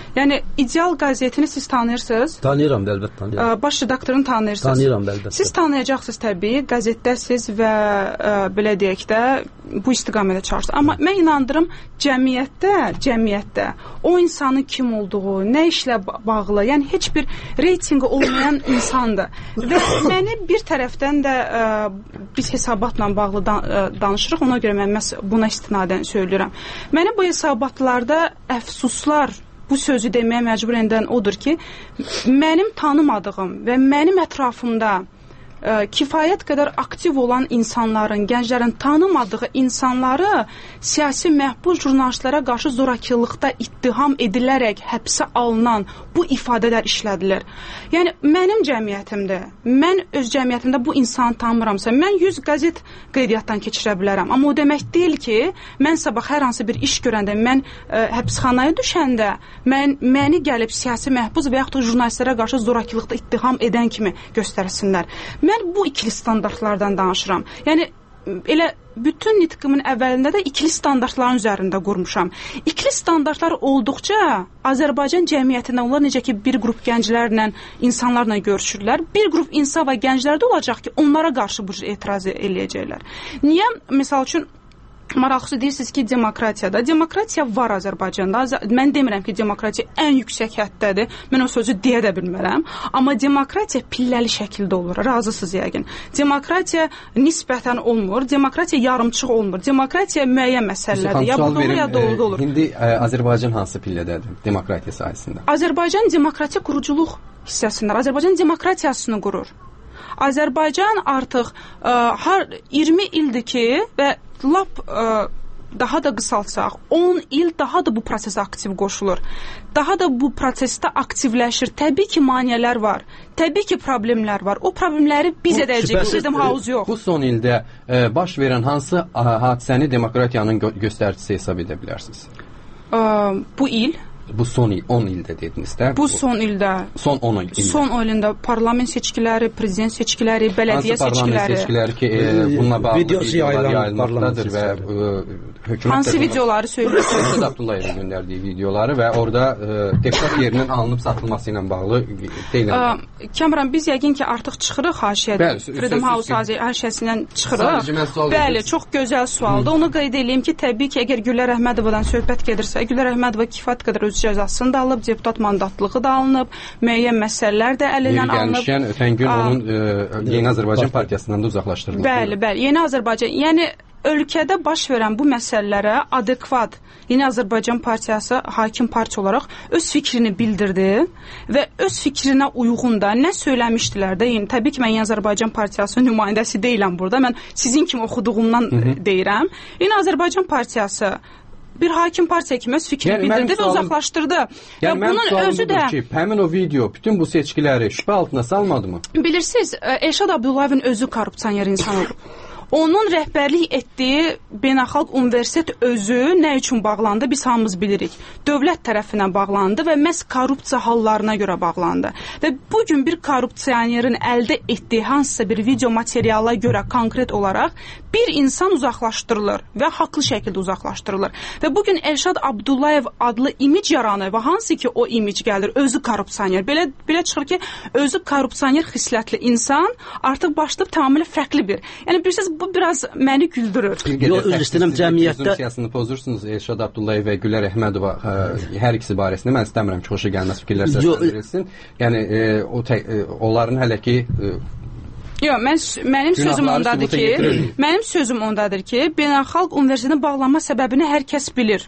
[SPEAKER 9] Yəni İdeal qəzetini siz tanıyırsınız?
[SPEAKER 7] Tanıyıram, əlbəttə tanıyıram.
[SPEAKER 9] Baş redaktorunu tanıyırsınız?
[SPEAKER 7] Tanıyıram, əlbəttə.
[SPEAKER 9] Siz tanıyacaqsınız təbii, qəzetdəsiz və ə, belə deyək də bu istiqamətə çalışırsınız. Amma mən inandırım cəmiyyətdə, cəmiyyətdə o insanın kim olduğu, nə işlə bağlı, yəni heç bir reytinqi olmayan insandır. Və məni bir tərəfdən də ə, biz hesabatla bağlı dan ə, danışırıq, ona görə mən məhz buna istinadən söyləyirəm. Məni bu hesabatlarda əfsuslar bu sözü deməyə məcbur edən odur ki, mənim tanımadığım və mənim ətrafımda ə, kifayət qədər aktiv olan insanların, gənclərin tanımadığı insanları siyasi məhbus jurnalistlərə qarşı zorakılıqda ittiham edilərək həbsə alınan bu ifadələr işlədilir. Yəni, mənim cəmiyyətimdə, mən öz cəmiyyətimdə bu insanı tanımıramsa, mən yüz qəzet qeydiyyatdan keçirə bilərəm. Amma o demək deyil ki, mən sabah hər hansı bir iş görəndə, mən ə, həbsxanaya düşəndə, mən, məni gəlib siyasi məhbus və yaxud da jurnalistlərə qarşı zorakılıqda ittiham edən kimi göstərsinlər. Mən bu ikili standartlardan danışıram. Yəni, elə bütün nitqimin əvvəlində də ikili standartların üzərində qurmuşam. İkili standartlar olduqca Azərbaycan cəmiyyətində onlar necə ki bir qrup gənclərlə, insanlarla görüşürlər, bir qrup insan və gənclər də olacaq ki, onlara qarşı bu cür etiraz eləyəcəklər. Niyə? Məsəl üçün, maraqlısı deyirsiniz ki, demokratiyada. Demokratiya var Azərbaycanda. Mən demirəm ki, demokratiya ən yüksək həddədir. Mən o sözü deyə də bilmərəm. Amma demokratiya pilləli şəkildə olur. Razısınız yəqin. Demokratiya nisbətən olmur. Demokratiya yarımçıq olmur. Demokratiya müəyyən məsələlərdir. Ya bu olur, ya da o olur.
[SPEAKER 2] İndi ə, Azərbaycan hansı pillədədir demokratiya sayəsində?
[SPEAKER 9] Azərbaycan demokratiya quruculuq hissəsində. Azərbaycan demokratiyasını qurur. Azərbaycan artıq ə, har iyirmi ildir ki və lap ə, daha da qısaltsaq, on il daha da bu prosesə aktiv qoşulur. Daha da bu prosesdə aktivləşir. Təbii ki, maneələr var. Təbii ki, problemlər var. O problemləri biz bu, edəcəyik. Freedom House yox.
[SPEAKER 2] Bu son ildə ə, baş verən hansı ə, hadisəni demokratiyanın gö göstəricisi hesab edə bilərsiniz?
[SPEAKER 9] Ə, bu il
[SPEAKER 2] Bu son il, on ildə dediniz də.
[SPEAKER 9] Bu son ildə.
[SPEAKER 2] Son on il.
[SPEAKER 9] Son on ildə parlament seçkiləri, prezident seçkiləri, bələdiyyə
[SPEAKER 2] seçkiləri. Hansı parlament seçkiləri ki, e, bununla bağlı
[SPEAKER 7] videosu
[SPEAKER 2] yayılmaqdadır və e, hökumət...
[SPEAKER 9] Hansı videoları söylüyorsunuz?
[SPEAKER 2] Elşad Abdullayevin göndərdiyi videoları və orada e, deputat yerinin alınıb satılması ilə bağlı deyilən.
[SPEAKER 9] Kamran, biz yəqin ki, artıq çıxırıq haşiyədə. Freedom House haşiyəsindən çıxırıq. Bəli, çox gözəl sualdır. Onu qeyd edeyim ki, təbii ki, əgər Gülər Əhmədovadan söhbət gedirsə, Gülər Əhmədova kifayət qədər öz cəzasını da alıb, deputat mandatlığı da alınıb, müəyyən məsələlər də əlindən alınıb.
[SPEAKER 2] Gəlmişkən, ötən gün onun e, Yeni Azərbaycan Partiyasından da uzaqlaşdırılıb.
[SPEAKER 9] Bəli, bəli. Yeni Azərbaycan, yəni ölkədə baş verən bu məsələlərə adekvat Yeni Azərbaycan Partiyası hakim partiya olaraq öz fikrini bildirdi və öz fikrinə uyğun da nə söyləmişdilər də, yəni təbii ki, mən Yeni Azərbaycan Partiyası nümayəndəsi deyiləm burada, mən sizin kimi oxuduğumdan Hı -hı. deyirəm. Yeni Azərbaycan Partiyası bir hakim partiya kimi öz fikrini yəni, bildirdi və sualım, uzaqlaşdırdı.
[SPEAKER 2] Yəni, və bunun özü də... Ki, həmin o video, bütün bu seçkiləri şübhə altına salmadı mı?
[SPEAKER 9] Bilirsiniz, Elşad Abdullayevin özü korrupsioner insan olub. Onun rəhbərlik etdiyi Beynəlxalq Universitet özü nə üçün bağlandı, biz hamımız bilirik. Dövlət tərəfindən bağlandı və məhz korrupsiya hallarına görə bağlandı. Və bugün bir korrupsionerin əldə etdiyi hansısa bir video materiala görə konkret olaraq bir insan uzaqlaşdırılır və haqlı şəkildə uzaqlaşdırılır. Və bugün Elşad Abdullayev adlı imic yaranır və hansı ki o imic gəlir, özü korrupsioner. Belə, belə çıxır ki, özü korrupsioner xislətli insan artıq başlayıb tamamilə fərqli bir. Yəni, bilirsiniz, bu biraz məni güldürür.
[SPEAKER 7] Yox, öz istəyirəm cəmiyyətdə...
[SPEAKER 2] Prezumsiyasını pozursunuz Elşad Abdullayev və Gülər Əhmədova ə, hər ikisi barəsində. Mən istəmirəm ki, xoşa gəlməz fikirlər səsləndirilsin. Yəni, e, o tə, e, onların hələ ki... E,
[SPEAKER 9] Yox, mən, mənim sözüm ondadır ki, mənim sözüm ondadır ki, Beynəlxalq Universitetinin bağlanma səbəbini hər kəs bilir.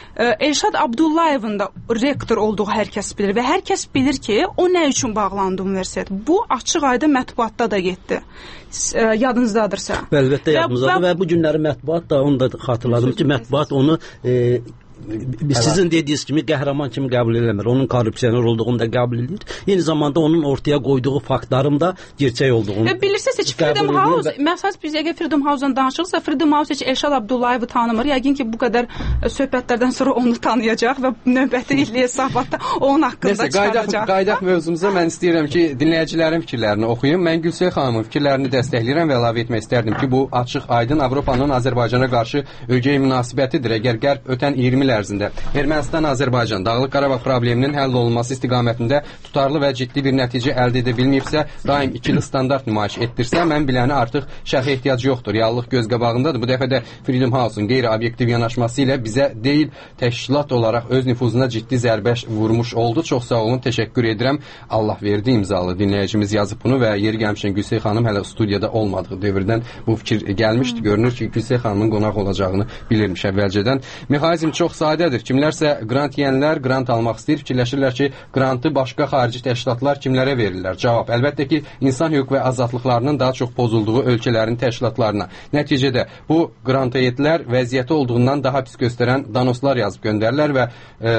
[SPEAKER 9] Elşad Abdullayevin da rektor olduğu hər kəs bilir və hər kəs bilir ki, o nə üçün bağlandı universitet. Bu açıq aydın mətbuatda da getdi. Yadınızdadırsa.
[SPEAKER 7] Əlbəttə yadınızdadır və, və bu günləri mətbuat da onu da xatırladım ki, mətbuat onu e, sizin dediyiniz kimi qəhrəman kimi qəbul eləmir. Onun korrupsioner olduğunu da qəbul edir. Eyni zamanda onun ortaya qoyduğu faktların da gerçək olduğunu.
[SPEAKER 9] Və bilirsiniz heç Freedom House, və... məsəl biz əgər Freedom House-dan danışırsa, Freedom House heç Elşad Abdullayevi tanımır. Yəqin ki, bu qədər söhbətlərdən sonra onu tanıyacaq və növbəti illi hesabatda onun haqqında
[SPEAKER 2] Neyse, qaydaq,
[SPEAKER 9] çıxaracaq.
[SPEAKER 2] Qaydaq mövzumuza mən istəyirəm ki, dinləyicilərin fikirlərini oxuyum. Mən Gülsey xanımın fikirlərini dəstəkləyirəm və əlavə etmək istərdim ki, bu açıq aydın Avropanın Azərbaycana qarşı ögey münasibətidir. Əgər Qərb ötən iyirmi il ərzində Ermənistan-Azərbaycan Dağlıq Qarabağ probleminin həll olunması istiqamətində tutarlı və ciddi bir nəticə əldə edə bilməyibsə, daim ikili standart nümayiş etdirsə, mən biləni artıq şərhə ehtiyac yoxdur. Reallıq göz qabağındadır. Bu dəfə də Freedom House-un qeyri-obyektiv yanaşması ilə bizə deyil, təşkilat olaraq öz nüfuzuna ciddi zərbə vurmuş oldu. Çox sağ olun, təşəkkür edirəm. Allah verdi imzalı dinləyicimiz yazıb bunu və yeri gəlmişən Gülsey xanım hələ studiyada olmadığı dövrdən bu fikir gəlmişdi. Görünür ki, Gülsey xanımın qonaq olacağını bilirmiş əvvəlcədən. Mexanizm çox sadədir. Kimlərsə qrant yeyənlər qrant almaq istəyir, fikirləşirlər ki, qrantı başqa xarici təşkilatlar kimlərə verirlər? Cavab, əlbəttə ki, insan hüquq və azadlıqlarının daha çox pozulduğu ölkələrin təşkilatlarına. Nəticədə bu qrantiyetlər vəziyyəti olduğundan daha pis göstərən danoslar yazıb göndərilər və e,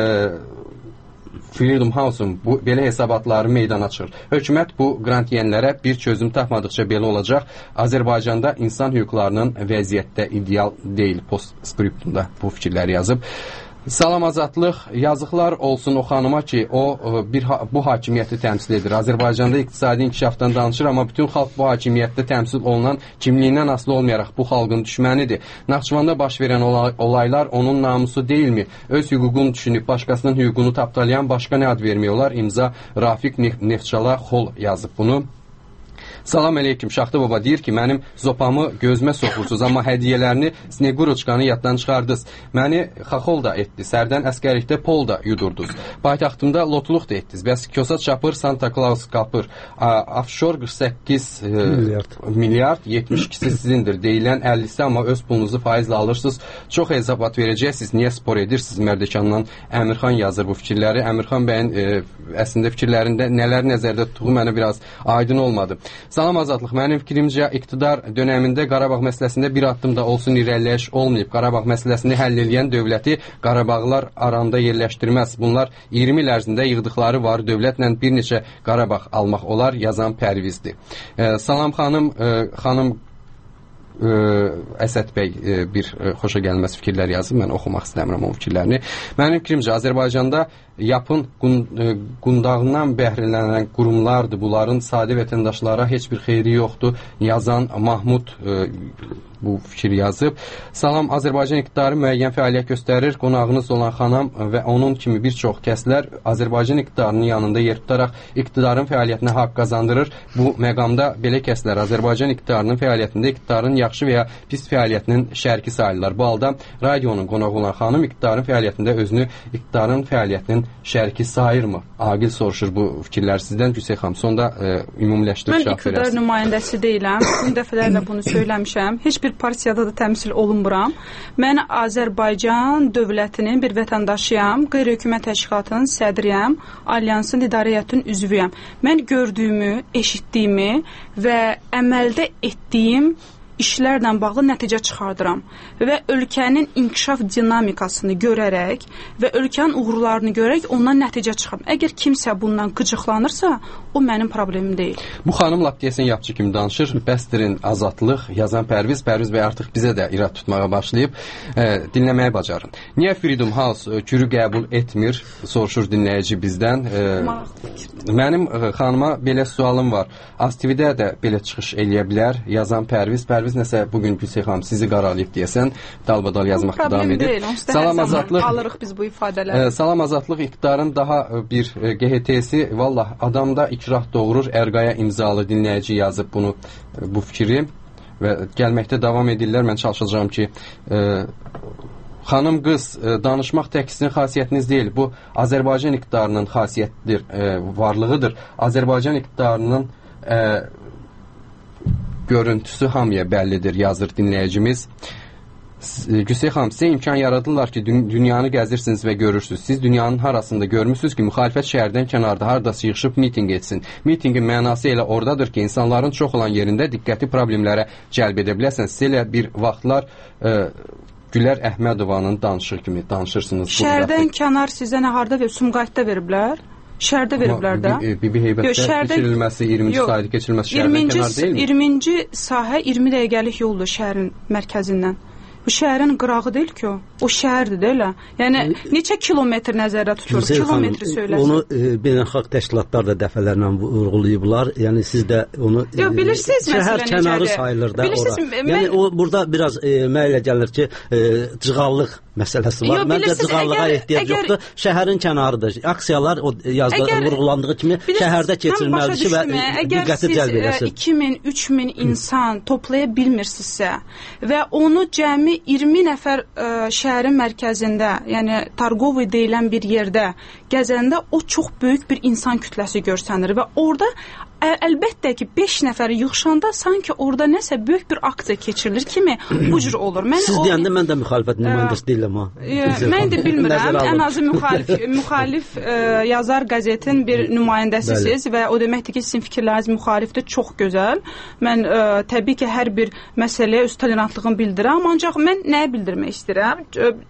[SPEAKER 2] Freedom House-un bu belə hesabatları meydana çıxır. Hökumət bu qrant yeyənlərə bir çözüm tapmadıqca belə olacaq. Azərbaycanda insan hüquqlarının vəziyyətdə ideal deyil. Postscriptumda bu fikirləri yazıb. Salam Azadlıq, yazıqlar olsun o xanıma ki, o bir bu hakimiyyəti təmsil edir. Azərbaycanda iqtisadi inkişafdan danışır, amma bütün xalq bu hakimiyyətdə təmsil olunan kimliyindən asılı olmayaraq bu xalqın düşmənidir. Naxçıvanda baş verən olay, olaylar onun namusu deyilmi? Öz hüququnu düşünüb başqasının hüququnu tapdalayan başqa nə ad vermək olar? İmza Rafiq Neftçala Xol yazıb bunu. Salam əleykum, Şaxta baba deyir ki, mənim zopamı gözmə soxursunuz, amma hədiyyələrini Sneguroçkanı yaddan çıxardınız. Məni xaxol da etdi, sərdən əskərlikdə pol da yudurdunuz. Paytaxtımda lotluq da etdiniz. Bəs Kosa çapır, Santa Claus kapır. Offshore qırx səkkiz milyard, yetmiş ikisi sizindir. Deyilən əllisi, amma öz pulunuzu faizlə alırsınız. Çox hezabat verəcəksiniz. Niyə spor edirsiniz? Mərdəkandan Əmirxan yazır bu fikirləri. Əmirxan bəyin e, əslində fikirlərində nələr nəzərdə tutduğu mənə biraz aydın olmadı. Salam Azadlıq, mənim fikrimcə iqtidar dönəmində Qarabağ məsələsində bir addım da olsun irəliləyiş olmayıb. Qarabağ məsələsini həll edən dövləti Qarabağlar aranda yerləşdirməz. Bunlar iyirmi il ərzində yığdıqları var dövlətlə bir neçə Qarabağ almaq olar, yazan Pərvizdir. E, salam xanım, e, xanım e, Əsəd bəy e, bir e, xoşa gəlməz fikirlər yazıb. Mən oxumaq istəmirəm o fikirlərini. Mənim fikrimcə Azərbaycanda yapın qundağından bəhrələnən qurumlardır. Bunların sadə vətəndaşlara heç bir xeyri yoxdur. Yazan Mahmud e, bu fikir yazıb. Salam, Azərbaycan iqtidarı müəyyən fəaliyyət göstərir. Qonağınız olan xanım və onun kimi bir çox kəslər Azərbaycan iqtidarının yanında yer tutaraq iqtidarın fəaliyyətinə haqq qazandırır. Bu məqamda belə kəslər Azərbaycan iqtidarının fəaliyyətində iqtidarın yaxşı və ya pis fəaliyyətinin şərki sayılırlar. Bu halda radionun qonağı olan xanım iqtidarın fəaliyyətində özünü iqtidarın fəaliyyətinin şərki sayırmı? Aqil soruşur bu fikirlər sizdən. Gülsey xanım, sonda e, ümumiləşdirib cavab verərsiniz.
[SPEAKER 9] Mən iqtidar nümayəndəsi deyiləm. Bütün dəfələrlə bunu söyləmişəm. Heç bir partiyada da təmsil olunmuram. Mən Azərbaycan dövlətinin bir vətəndaşıyam. Qeyri-hökumət təşkilatının sədriyəm. Alyansın idarə heyətinin üzvüyəm. Mən gördüyümü, eşitdiyimi və əməldə etdiyim işlərlə bağlı nəticə çıxardıram və ölkənin inkişaf dinamikasını görərək və ölkənin uğurlarını görərək ondan nəticə çıxıram. Əgər kimsə bundan qıcıqlanırsa, o mənim problemim deyil.
[SPEAKER 2] Bu xanım lap deyəsən yapıcı kimi danışır. Bəstirin Azadlıq yazan Pərviz. Pərviz bəy artıq bizə də irad tutmağa başlayıb. E, dinləməyə bacarın. Niyə Freedom House e, kürü qəbul etmir? Soruşur dinləyici bizdən. E, mənim e, xanıma belə sualım var. A S T V-də də belə çıxış eləyə bilər. Yazan Pərviz. Pərviz Biz nəsə bugün Gülsey xanım sizi qaralayıb deyəsən, dalbadal yazmaqda davam edir.
[SPEAKER 9] Deyil, salam Azadlıq alırıq biz bu ifadələri.
[SPEAKER 2] E, salam Azadlıq iqtidarın daha bir e, G H T-si vallah adamda ikrah doğurur. Erqaya imzalı dinləyici yazıb bunu e, bu fikri və gəlməkdə davam edirlər. Mən çalışacağam ki e, xanım qız e, danışmaq tək sizin xasiyyətiniz deyil. Bu Azərbaycan iqtidarının xasiyyətidir, e, varlığıdır. Azərbaycan iqtidarının e, görüntüsü hamıya bəllidir, yazır dinləyicimiz. Gülsey xanım, sizə imkan yaradırlar ki, dünyanı gəzirsiniz və görürsünüz. Siz dünyanın harasında görmüsünüz ki, müxalifət şəhərdən kənarda hardası yığışıb miting etsin. Mitingin mənası elə oradadır ki, insanların çox olan yerində diqqəti problemlərə cəlb edə bilərsiniz. Siz elə bir vaxtlar e, Gülər Əhmədovanın danışır kimi danışırsınız.
[SPEAKER 9] Şəhərdən kənar sizə nə harda və Sumqayıtda veriblər? Şəhərdə veriblər də.
[SPEAKER 2] Bibi Heybətdə keçirilməsi, iyirminci sahədə keçirilməsi şəhərdən kənar deyilmi?
[SPEAKER 9] iyirminci sahə iyirmi dəqiqəlik yoldur şəhərin mərkəzindən. Bu şəhərin qırağı deyil ki o. O şəhərdir də elə. Yəni neçə kilometr nəzərdə tutulur? Kilometri söyləsin.
[SPEAKER 7] Onu e, beynəlxalq təşkilatlar da dəfələrlə vurğulayıblar. Yəni siz də onu e,
[SPEAKER 9] Yox, bilirsiniz
[SPEAKER 7] şəhər kənarı sayılır da ora. Yəni o burada biraz e, mənə elə gəlir ki, e, cığallıq məsələsi var.
[SPEAKER 9] Yo,
[SPEAKER 7] Məncə cığallığa
[SPEAKER 9] əgər,
[SPEAKER 7] ehtiyac
[SPEAKER 9] əgər,
[SPEAKER 7] yoxdur. Şəhərin kənarıdır. Aksiyalar o yazda
[SPEAKER 9] əgər,
[SPEAKER 7] vurğulandığı kimi şəhərdə keçirilməlidir və diqqəti cəlb edəsin.
[SPEAKER 9] Əgər siz iki min, üç min insan toplaya bilmirsinizsə və onu cəmi iyirmi nəfər ə, şəhərin mərkəzində, yəni Targovoy deyilən bir yerdə gəzəndə o çox böyük bir insan kütləsi görsənir və orada Ə, əlbəttə ki, beş nəfəri yığışanda sanki orada nəsə böyük bir aksiya keçirilir kimi bu cür olur. Mən
[SPEAKER 7] Siz
[SPEAKER 9] o,
[SPEAKER 7] deyəndə mən də müxalifət nümayəndəsi deyiləm ha.
[SPEAKER 9] Mən də bilmirəm. Ən azı müxalif, müxalif ə, yazar qəzetin bir nümayəndəsisiz və o deməkdir ki, sizin fikirləriniz müxalifdir. Çox gözəl. Mən ə, təbii ki, hər bir məsələyə öz tolerantlığımı bildirəm, ancaq mən nəyə bildirmək istəyirəm?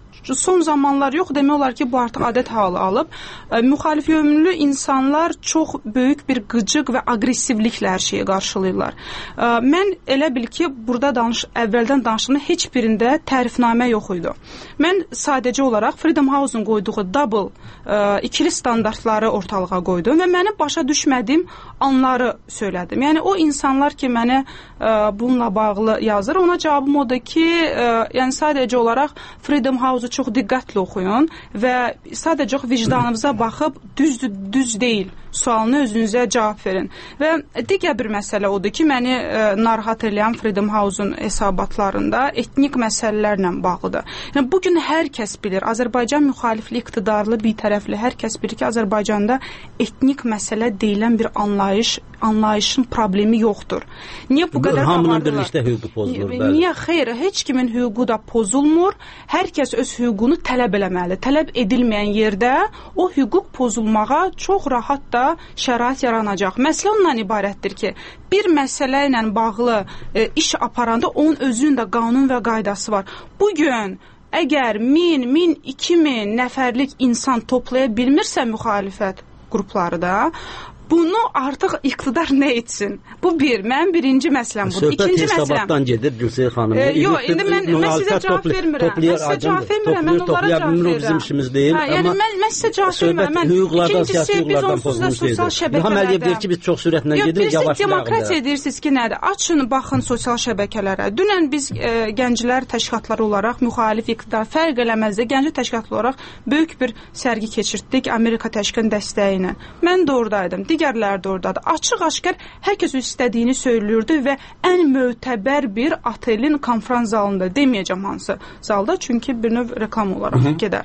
[SPEAKER 9] Son zamanlar yox, demək olar ki, bu artıq adət halı alıb. E, müxalif yönümlü insanlar çox böyük bir qıcıq və aqressivliklə hər şeyi qarşılayırlar. E, mən elə bil ki, burada danış, əvvəldən danışdığımda heç birində tərifnamə yox idi. Mən sadəcə olaraq Freedom House-un qoyduğu double, e, ikili standartları ortalığa qoydum və mənim başa düşmədiyim anları söylədim. Yəni, o insanlar ki, mənə e, bununla bağlı yazır, ona cavabım odur ki, e, yəni sadəcə olaraq Freedom House-u çox diqqətli oxuyun və sadəcə vicdanınıza baxıb düzdür, düz deyil sualını özünüzə cavab verin. Və digər bir məsələ odur ki, məni e, narahat edən Freedom House-un hesabatlarında etnik məsələlərlə bağlıdır. Yəni, bugün hər kəs bilir, Azərbaycan müxalifli, iqtidarlı, bitərəfli, hər kəs bilir ki, Azərbaycanda etnik məsələ deyilən bir anlayış, anlayışın problemi yoxdur. Niyə bu qədər
[SPEAKER 7] hamının birlikdə hüququ pozulur?
[SPEAKER 9] Niyə? Xeyr, heç kimin hüququ da pozulmur. Hər kəs öz hüququnu tələb eləməlidir. Tələb edilməyən yerdə o hüquq pozulmağa çox rahat da şərait yaranacaq. Məsələ ondan ibarətdir ki, bir məsələ ilə bağlı e, iş aparanda onun özünün də qanun və qaydası var. Bugün əgər min, min, iki min nəfərlik insan toplaya bilmirsə müxalifət qrupları da, bunu artıq iqtidar nə etsin? Bu bir, mənim birinci məsələm budur. İkinci məsələm.
[SPEAKER 7] Söhbət hesabatdan gedir Gülsey xanım.
[SPEAKER 9] E, yox, indi mən, mən sizə cavab vermirəm. Mən sizə cavab vermirəm, mən onlara cavab verirəm.
[SPEAKER 7] Bizim işimiz deyil.
[SPEAKER 9] Hə, yəni mən, mən sizə cavab vermirəm. Mən ikincisi, biz onsuz da sosial şəbəkələrdə.
[SPEAKER 7] Həm Əliyev deyir ki, biz çox sürətlə gedirik, yavaş yavaş.
[SPEAKER 9] Demokratiya deyirsiniz ki, nədir? Açın, baxın sosial şəbəkələrə. Dünən biz e, gənclər təşkilatları olaraq, müxalif iqtidar fərq eləməzdə gənclər təşkilatları olaraq böyük bir sərgi keçirtdik Amerika təşkilatının dəstəyi ilə. Mən də oradaydım. Digərləri də oradadır. Açıq-aşkar hər kəs öz istədiyini söylürdü və ən mötəbər bir otelin konfrans zalında, deməyəcəm hansı zalda, çünki bir növ reklam olaraq Hı -hı. gedər.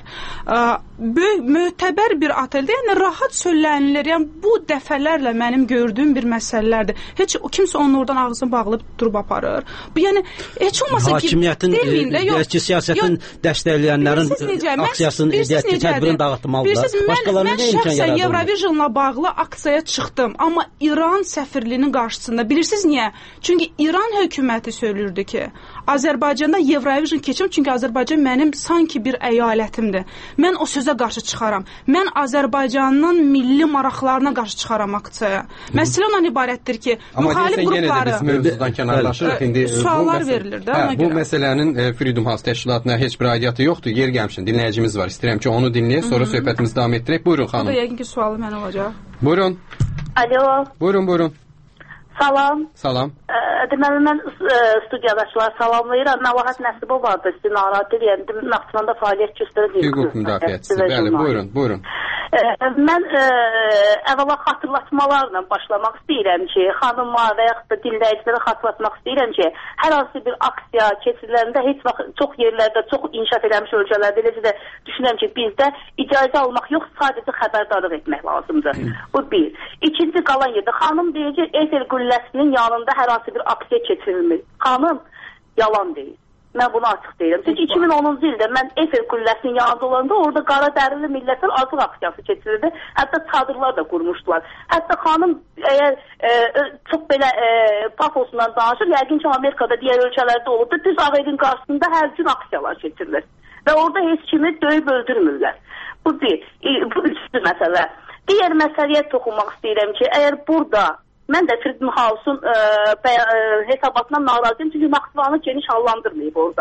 [SPEAKER 9] Böyük, mötəbər bir oteldə, yəni rahat söylənilir. Yəni bu dəfələrlə mənim gördüyüm bir məsələlərdir. Heç kimsə onun oradan ağzını bağlayıb durub aparır. Bu yəni heç olmasa ki,
[SPEAKER 7] hakimiyyətin, ki, siyasətin dəstəkləyənlərin aksiyasının, tədbirini dağıtmalıdır.
[SPEAKER 9] Başqalarına nə imkan yaradılır? Mən şəxsən Eurovisionla bağlı aksiyaya çıxdım. Amma İran səfirliyinin qarşısında bilirsiniz niyə? Çünki İran hökuməti söylürdü ki, Azərbaycanda Eurovision keçim, çünki Azərbaycan mənim sanki bir əyalətimdir. Mən o sözə qarşı çıxaram. Mən Azərbaycanın milli maraqlarına qarşı çıxaram aksiyaya. Məsələ ondan ibarətdir ki, müxalif qrupları...
[SPEAKER 2] Amma yenə də biz mövzudan kənarlaşırıq. İndi
[SPEAKER 9] suallar məsələ, verilir də ona
[SPEAKER 2] hə,
[SPEAKER 9] görə.
[SPEAKER 2] Bu məsələnin e, Freedom House təşkilatına heç bir aidiyyatı yoxdur. Yer gəlmişin dinləyicimiz var. İstəyirəm ki, onu dinləyək, sonra söhbətimizi davam etdirək. Buyurun xanım.
[SPEAKER 9] Bu da yəqin ki, sualı mən olacaq.
[SPEAKER 2] Buyurun.
[SPEAKER 10] Alo.
[SPEAKER 2] Buyurun, buyurun.
[SPEAKER 10] Salam.
[SPEAKER 2] Salam.
[SPEAKER 10] E, deməli, mən e, studiyadaşlar salamlayıram. Məvahat Nəsibovadır, sizi narahat edirəm. Naxçıvanda fəaliyyət göstərəcəyim.
[SPEAKER 2] Hüquq müdafiəçisi, bəli, buyurun, buyurun.
[SPEAKER 10] E, mən e, əvvəla xatırlatmalarla başlamaq istəyirəm ki, xanıma və yaxud da dinləyicilərə xatırlatmaq istəyirəm ki, hər hansı bir aksiya keçiriləndə heç vaxt çox yerlərdə, çox inşaat edilmiş ölkələrdə, eləcə də düşünürəm ki, bizdə icazə almaq yox, sadəcə xəbərdarlıq etmək lazımdır. Bu bir. İkinci qalan yerdə xanım deyir ki, Eyfel qülləsinin yanında hər hansı bir aksiya keçirilmir. Xanım, yalan deyil. Mən bunu açıq deyirəm. Çünki iki min onuncu ildə mən Eyfel qülləsinin yanında olanda orada qara dərili millətlər azlıq aksiyası keçirirdi. Hətta çadırlar da qurmuşdular. Hətta xanım əgər e, çox belə e, pafosundan danışır, yəqin ki, Amerikada, digər ölkələrdə olurdu. Düz Ağ Evin qarşısında hər gün aksiyalar keçirilir. Və orada heç kimi döyüb öldürmürlər. Bu bir. E, bu üçüncü məsələ. Digər məsələyə toxunmaq istəyirəm ki, əgər burada mən də Freedom House-un e, e, hesabatından narazıyım, çünki Naxçıvanı geniş hallandırmayıb orada.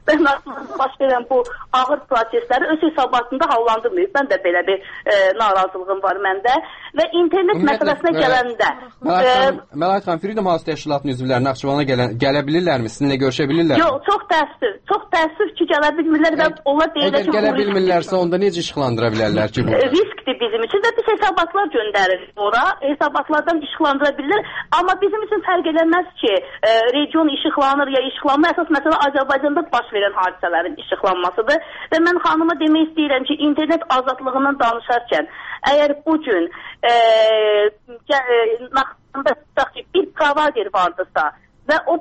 [SPEAKER 10] və narazılıqda baş verən bu ağır prosesləri öz hesabatında hallandırmayıb. Mən də belə bir e, narazılığım var məndə. Və internet məsələsinə gələndə...
[SPEAKER 2] Məlahət xanım, Freedom House təşkilatının üzvləri Naxçıvana gələ bilirlərmi? Sizinlə görüşə bilirlərmi?
[SPEAKER 10] Yox, çox təəssüf. Çox təəssüf ki, gələ bilmirlər və onlar deyirlər ki...
[SPEAKER 2] Əgər gələ bilmirlərsə, onda necə işıqlandıra bilərlər ki?
[SPEAKER 10] Riskdir bizim üçün və biz hesabatlar göndəririk ora. Hesabatlardan işıqlandıra bilirlər. Amma bizim üçün fərq eləməz ki, e, region işıqlanır ya işıqlanmır. Əsas məsələ Azərbaycanda baş verən hadisələrin işıqlanmasıdır. Və mən xanıma demək istəyirəm ki, internet azadlığından danışarkən, əgər bu gün e, Naxçıvanda bir provider vardırsa və o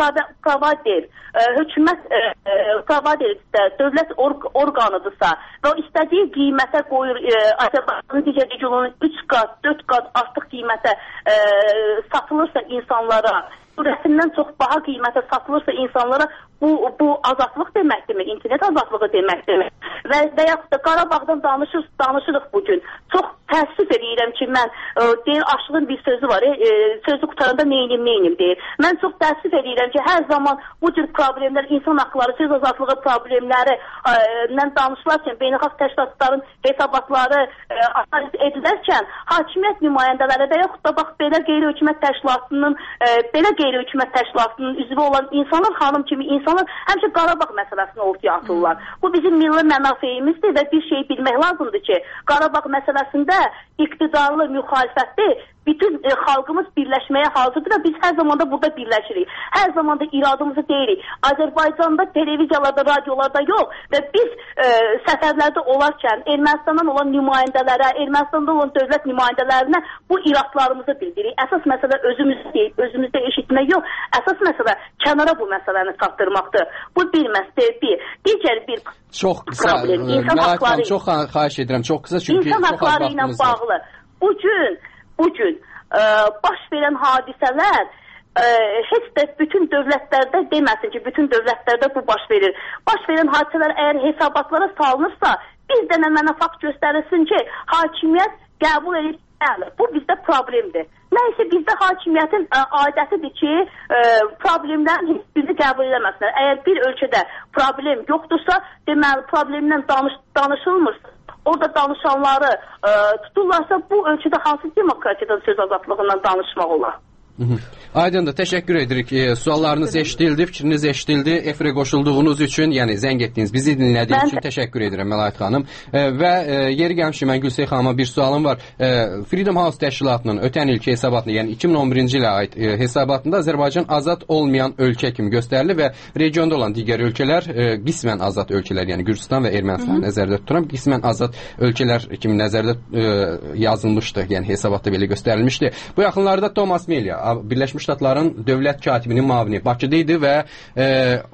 [SPEAKER 10] provider e, hökumət e, providersə, dövlət orq orqanıdırsa və o istədiyi qiymətə qoyur e, Azərbaycanın digər regionunun üç qat, dörd qat artıq qiymətə e, satılırsa insanlara, sürəsindən çox baha qiymətə satılırsa insanlara, bu, bu azadlıq deməkdirmi? İnternet azadlığı deməkdirmi? Və, və yaxud da Qarabağdan danışır, danışırıq bugün. Çox təəssüf edirəm ki, mən e, deyir, Aşığın bir sözü var, e, sözü qutaranda neynim, neynim deyir. Mən çox təəssüf edirəm ki, hər zaman bu cür problemlər, insan haqları, söz azadlığı problemləri e, danışılarkən, beynəlxalq təşkilatların hesabatları e, analiz edilərkən, hakimiyyət nümayəndələri və yaxud da bax, belə qeyri-hökumət təşkilatının, e, belə qeyri-hökumət təşkilatının üzvü olan insanlar, xanım kimi insanlar həmişə Qarabağ məsələsini ortaya atırlar. Bu bizim milli mənafeyimizdir və bir şey bilmək lazımdır ki, Qarabağ məsələsində iqtidarlı, müxalifətli bütün e, xalqımız birləşməyə hazırdır və biz hər zaman da burada birləşirik. Hər zaman da iradımızı deyirik. Azərbaycanda televiziyalarda, radiolarda yox və biz e, səfərlərdə olarkən Ermənistandan olan nümayəndələrə, Ermənistanda olan dövlət nümayəndələrinə bu iradlarımızı bildiririk. Əsas məsələ özümüzü deyib, özümüzdə eşitmək yox. Əsas məsələ kənara bu məsələni çatdırmaqdır. Bu bir məsələ, bir. Digər bir
[SPEAKER 2] çox qısa,
[SPEAKER 10] problem. İnsan haqları,
[SPEAKER 2] çox xahiş edirəm, çox qısa çünki
[SPEAKER 10] insan
[SPEAKER 2] çox az
[SPEAKER 10] haqları ilə bağlı. Bugün Bugün e, baş verən hadisələr e, heç də bütün dövlətlərdə deməsin ki, bütün dövlətlərdə bu baş verir. Baş verən hadisələr əgər hesabatlara salınırsa, bir dənə mənə fakt göstərilsin ki, hakimiyyət qəbul edib, bu bizdə problemdir. Nəysə bizdə hakimiyyətin ə, adətidir ki, ə, problemlərin heç birini qəbul edəməsinlər. Əgər bir ölkədə problem yoxdursa, deməli problemdən danış, danışılmırsa, orada danışanları ə, tuturlarsa, bu ölkədə hansı demokratiyadan söz azadlığından danışmaq olar?
[SPEAKER 2] Aydındır, təşəkkür edirik. E, suallarınız eşidildi, fikriniz eşidildi. Efirə qoşulduğunuz üçün, yəni zəng etdiniz, bizi dinlədiyiniz üçün təşəkkür edirəm Məlahət xanım. E, və e, yeri gəlmişim, mən Gülsey xanıma bir sualım var. E, Freedom House təşkilatının ötən ilki hesabatını, yəni iki min on birinci ilə aid e, hesabatında Azərbaycan azad olmayan ölkə kimi göstərilir və regionda olan digər ölkələr e, qismən azad ölkələr, yəni Gürcüstan və Ermənistan nəzərdə tuturam, qismən azad ölkələr kimi nəzərdə e, yazılmışdı, yəni hesabatda belə göstərilmişdi. Bu yaxınlarda Thomas Melia, Birləşmiş Ştatların dövlət katibinin müavini Bakıda idi və e,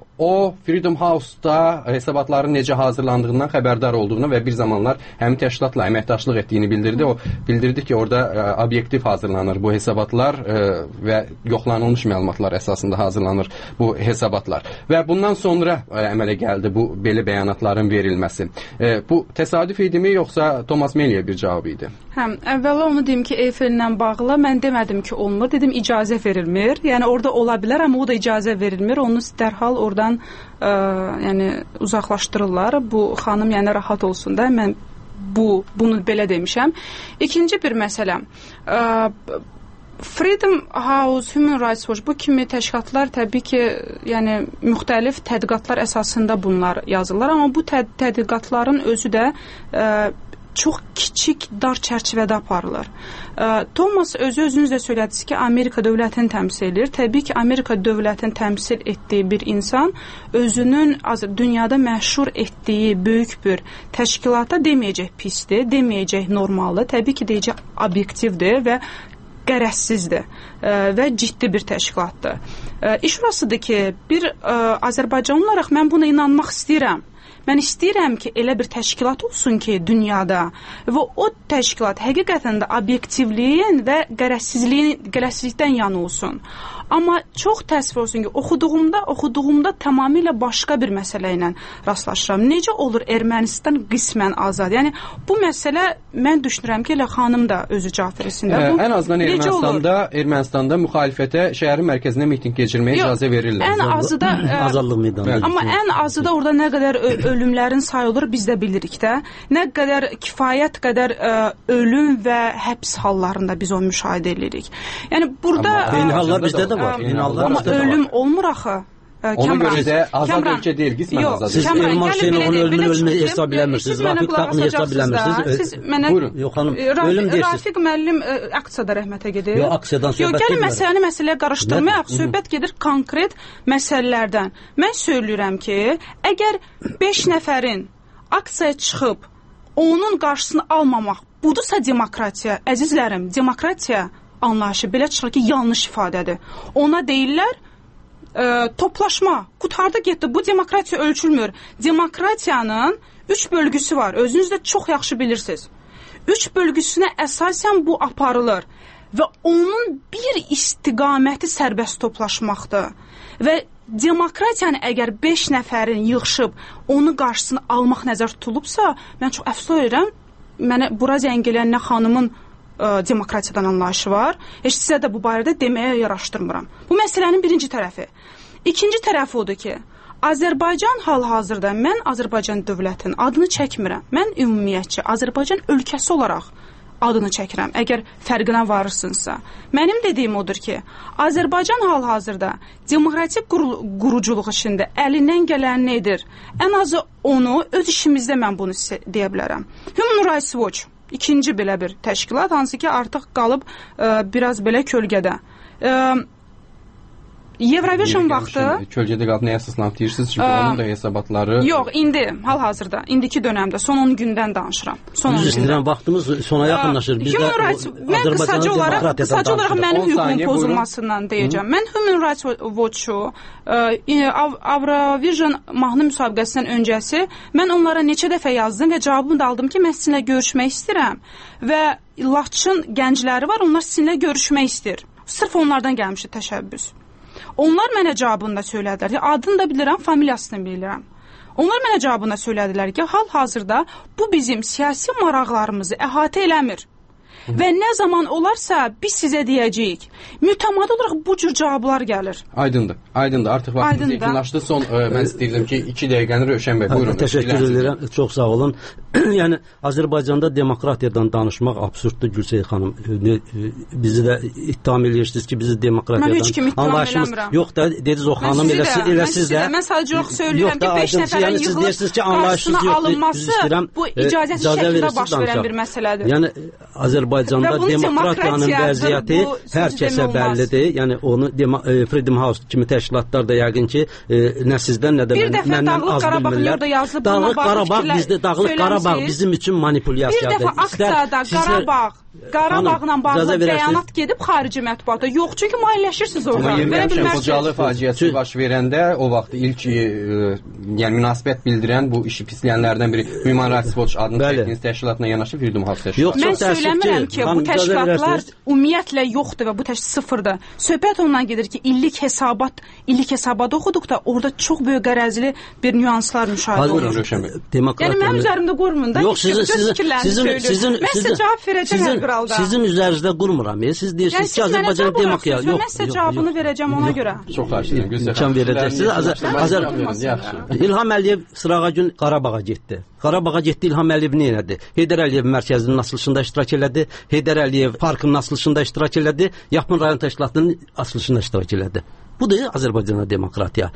[SPEAKER 2] o Freedom House-da hesabatların necə hazırlandığından xəbərdar olduğunu və bir zamanlar həmin təşkilatla əməkdaşlıq etdiyini bildirdi. O bildirdi ki, orada e, obyektiv hazırlanır bu hesabatlar e, və yoxlanılmış məlumatlar əsasında hazırlanır bu hesabatlar. Və bundan sonra e, əmələ gəldi bu belə bəyanatların verilməsi. E, bu təsadüf idimi, yoxsa Thomas Melia bir cavabı idi?
[SPEAKER 9] Həm, əvvəla onu deyim ki, Eyfellə bağlı mən demədim ki, olmur, dedim icazə verilmir. Yəni orada ola bilər, amma o da icazə verilmir. Onu dərhal oradan Ə, yəni uzaqlaşdırırlar. Bu xanım yəni rahat olsun da, mən bu bunu belə demişəm. İkinci bir məsələ, ə, Freedom House, Human Rights Watch, bu kimi təşkilatlar təbii ki, yəni müxtəlif tədqiqatlar əsasında bunlar yazırlar, amma bu təd tədqiqatların özü də ə, çox kiçik, dar çərçivədə aparılır. Thomas özü özünüz də söylədiniz ki, Amerika dövlətini təmsil edir. Təbii ki, Amerika dövlətini təmsil etdiyi bir insan özünün dünyada məşhur etdiyi böyük bir təşkilata deməyəcək pisdir, deməyəcək normaldır, təbii ki, deyəcək obyektivdir və qərəzsizdir və ciddi bir təşkilatdır. İş orasıdır ki, bir Azərbaycan olaraq mən buna inanmaq istəyirəm. Mən istəyirəm ki, elə bir təşkilat olsun ki, dünyada və o təşkilat həqiqətən də obyektivliyin və qərəzsizliyin, qərəzsizlikdən yana olsun. Amma çox təəssüf olsun ki, oxuduğumda, oxuduğumda tamamilə başqa bir məsələ ilə rastlaşıram. Necə olur Ermənistan qismən azad? Yəni, bu məsələ, mən düşünürəm ki, elə xanım da özü cavab versin də.
[SPEAKER 2] Ən azından Ermənistanda, Ermənistanda müxalifətə şəhərin mərkəzinə miting keçirməyə icazə verirlər.
[SPEAKER 9] Ən azı da,
[SPEAKER 7] azadlıq meydanı.
[SPEAKER 9] Amma ən azı da orada nə qədər ölümlərin sayı olur, biz də bilirik də. Nə qədər kifayət qədər ə, ölüm və həbs hallarında biz onu müşahidə edirik. Yəni, burada...
[SPEAKER 7] Beynəlxallar bizdə də var.
[SPEAKER 9] Amma ölüm olmur axı.
[SPEAKER 2] Ona görə də azad ölkə deyil, qismən azad.
[SPEAKER 7] Siz Elmar Hüseynovun ölümünü ölümü hesab eləmirsiniz, Rafiq Tağını hesab eləmirsiniz.
[SPEAKER 9] Buyurun.
[SPEAKER 7] Yox xanım, ölüm deyirsiniz.
[SPEAKER 9] Rafiq müəllim aksiyada rəhmətə gedir.
[SPEAKER 7] Yox, aksiyadan söhbət
[SPEAKER 9] gedir. Yox, gəlin məsələni məsələyə qarışdırmayaq, söhbət gedir konkret məsələlərdən. Mən söyləyirəm ki, əgər beş nəfərin aksiyaya çıxıb, onun qarşısını almamaq, budursa demokratiya, əzizlərim, demokratiya anlayışı belə çıxır ki, yanlış ifadədir. Ona deyirlər, E, toplaşma, qutarda getdi, bu demokratiya ölçülmür. Demokratiyanın üç bölgüsü var, özünüz də çox yaxşı bilirsiniz. Üç bölgüsünə əsasən bu aparılır və onun bir istiqaməti sərbəst toplaşmaqdır. Və demokratiyanı əgər beş nəfərin yığışıb, onun qarşısını almaq nəzər tutulubsa, mən çox əfsus edirəm, mənə bura zəng gələn nə xanımın ə, demokratiyadan anlayışı var. Heç sizə də bu barədə deməyə yaraşdırmıram. Bu məsələnin birinci tərəfi. İkinci tərəfi odur ki, Azərbaycan hal-hazırda mən Azərbaycan dövlətinin adını çəkmirəm. Mən ümumiyyətcə Azərbaycan ölkəsi olaraq adını çəkirəm, əgər fərqinə varırsınızsa. Mənim dediyim odur ki, Azərbaycan hal-hazırda demokratik quruculuq işində əlindən gələn nedir? Ən azı onu öz işimizdə mən bunu deyə bilərəm. Human Rights Watch ikinci belə bir təşkilat, hansı ki artıq qalıb ə, biraz belə kölgədə. Ə, Eurovision vaxtı...
[SPEAKER 2] Kölgədə qalıb nəyə əsaslanıb deyirsiniz? Çünki ə, onun da hesabatları...
[SPEAKER 9] Yox, indi, hal-hazırda, indiki dönəmdə, son on gündən danışıram.
[SPEAKER 7] Biz istəyirəm, vaxtımız sona yaxınlaşır. Biz
[SPEAKER 9] Human Rights, mən qısaca olaraq, qısaca olaraq mənim hüququm pozulmasından deyəcəm. Hı? Mən Human Rights Watch-u, Eurovision mahnı müsabiqəsindən öncəsi, mən onlara neçə dəfə yazdım və cavabımı da aldım ki, mən sizinlə görüşmək istəyirəm və Laçın gəncləri var, onlar sizinlə görüşmək istəyir. Sırf onlardan gəlmişdi təşəbbüs. Onlar mənə cavabında söylədilər ki, adını da bilirəm, familiyasını bilirəm. Onlar mənə cavabında söylədilər ki, hal-hazırda bu bizim siyasi maraqlarımızı əhatə eləmir. Və nə zaman olarsa biz sizə deyəcəyik. Mütəmadi olaraq bu cür cavablar gəlir.
[SPEAKER 2] Aydındır, aydındır. Artıq vaxtımız yaxınlaşdı. Son ə, mən istəyirdim ki, iki dəqiqəni Rövşən bəy, buyurun.
[SPEAKER 7] Təşəkkür edirəm, çox sağ olun. Yəni, Azərbaycanda demokratiyadan danışmaq absurddur, Gülsey xanım. Bizi də ittiham edirsiniz ki, bizi demokratiyadan...
[SPEAKER 9] Mən heç kimi ittiham eləmirəm.
[SPEAKER 7] Yox da, dediniz o xanım, elə siz də...
[SPEAKER 9] Mən sadəcə yox söyləyirəm ki, beş nəfərin yığılıb qarşısına alınması bu icazətsiz şəkildə baş verən bir məsələdir.
[SPEAKER 7] Yəni, Azərbaycanda demokratiyanın vəziyyəti hər kəsə bəllidir. Yəni onu Freedom House kimi təşkilatlar da yəqin ki, nə sizdən, nə də məndən az bilmirlər. Dağlıq Qarabağ bizdə, Dağlıq Qarabağ bizim üçün manipulyasiyadır.
[SPEAKER 9] Bir dəfə aksiyada Qarabağ Qarabağla bağlı bəyanat gedib xarici mətbuata. Yox, çünki maliyyələşirsiniz orada.
[SPEAKER 2] Amma Xocalı faciəsi baş verəndə o vaxt ilk e, yəni münasibət bildirən bu işi pisləyənlərdən biri Human Rights Watch adını çəkdiyiniz təşkilatla yanaşı Freedom House təşkilatı.
[SPEAKER 9] Mən söyləmirəm ki, bu təşkilatlar ümumiyyətlə yoxdur və bu təşkilat sıfırdır. Söhbət ondan gedir ki, illik hesabat, illik hesabat oxuduqda orada çox böyük qərəzli bir nüanslar müşahidə olunur. Yəni mənim üzərimdə qurmun da.
[SPEAKER 7] Yox, sizin sizin sizin
[SPEAKER 9] mən sizə cavab verəcəm.
[SPEAKER 7] Sizin üzərinizdə qurmuram. Siz deyirsiniz ki, Azərbaycan demokratiya.
[SPEAKER 9] Yox, mən sizə cavabını verəcəm ona görə.
[SPEAKER 2] Çox xahiş edirəm.
[SPEAKER 7] İmkan verəcəksiniz. İlham Əliyev sırağa gün Qarabağa getdi. Qarabağa getdi, İlham Əliyev nə elədi? Heydər Əliyev mərkəzinin açılışında iştirak elədi. Heydər Əliyev parkının açılışında iştirak elədi. Yapın rayon təşkilatının açılışında iştirak elədi. Budur Azərbaycana demokratiya.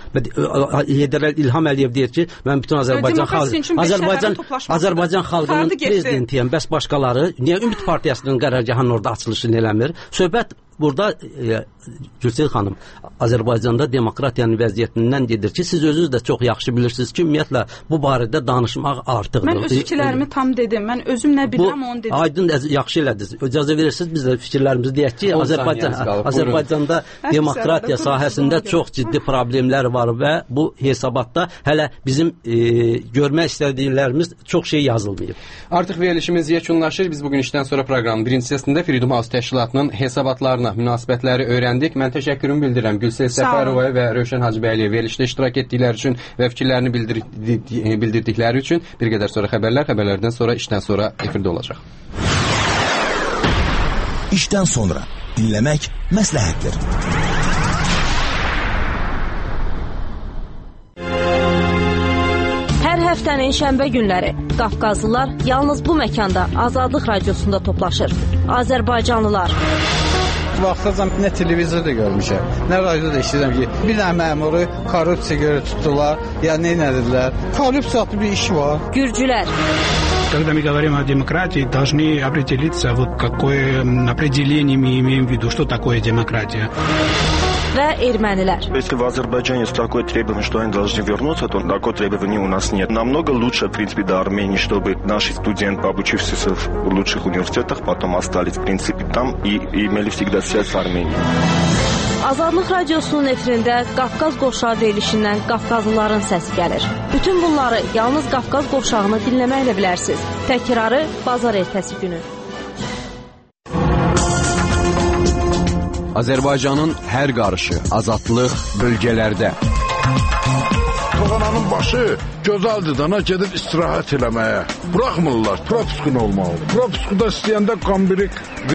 [SPEAKER 7] Heydər İlham Əliyev deyir ki, mən bütün Azərbaycan xalqı, Azərbaycan Azərbaycan xalqının prezidentiyəm, bəs başqaları niyə Ümid Partiyasının qərargahının orada açılışını eləmir? Söhbət burada e, Gülsel xanım, Azərbaycanda demokratiyanın vəziyyətindən gedir ki, siz özünüz də çox yaxşı bilirsiniz ki, ümumiyyətlə bu barədə danışmaq artıqdır.
[SPEAKER 9] Mən öz fikirlərimi tam dedim. Mən özüm nə bilirəm onu dedim.
[SPEAKER 7] Aydın, yaxşı elədiniz. İcazə verirsiniz, biz də fikirlərimizi deyək ki, Azərbaycan, Azərbaycanda demokratiya sahəsində çox ciddi problemlər var və bu hesabatda hələ bizim e, görmək istədiklərimiz çox şey yazılmayıb.
[SPEAKER 2] Artıq verilişimiz yekunlaşır. Biz bugün işdən sonra proqramın birinci hissəsində Freedom House təşkilatının hesabatlarına, münasibətləri öyrəndik. Mən təşəkkürümü bildirirəm Gülsel Səfərovaya və Rövşən Hacıbəyliyə verilişdə iştirak etdikləri üçün və fikirlərini bildir bildirdikləri üçün. Bir qədər sonra xəbərlər, xəbərlərdən sonra işdən sonra efirdə olacaq.
[SPEAKER 5] İşdən sonra dinləmək məsləhətdir.
[SPEAKER 11] Hər həftənin şənbə günləri Qafqazlılar yalnız bu məkanda Azadlıq Radiosunda toplaşır. Azərbaycanlılar.
[SPEAKER 12] Vaxtacan nə televizorda görmüşəm, nə radioda eşidirəm ki, bir dənə məmuru korrupsiya görə tutdular, ya nə edildilər. Korrupsiyalı bir iş var.
[SPEAKER 11] Gürcülər.
[SPEAKER 13] Когда мы говорим о демократии, должны определиться, вот какое определение мы имеем в виду, что такое демократия.
[SPEAKER 11] Və ermənilər.
[SPEAKER 14] Если в Азербайджане есть такое требование, что они должны вернуться, то такого требования у нас нет. Намного лучше, в принципе, до Армении, чтобы наши студенты, обучившиеся в лучших университетах, потом остались, в принципе, там и, и имели всегда связь с Арменией.
[SPEAKER 11] Azadlıq Radiosunun efirində Qafqaz qovşağı verilişindən Qafqazlıların səsi gəlir. Bütün bunları yalnız Qafqaz qovşağını dinləməklə bilərsiniz. Təkrarı bazar ertəsi günü.
[SPEAKER 2] Azərbaycanın hər qarışı, azadlıq bölgələrdə.
[SPEAKER 3] Toğananın başı gözəldir dana gedib istirahət eləməyə. Buraxmırlar, propiskun olmalı. Propuskuda istəyəndə qambirik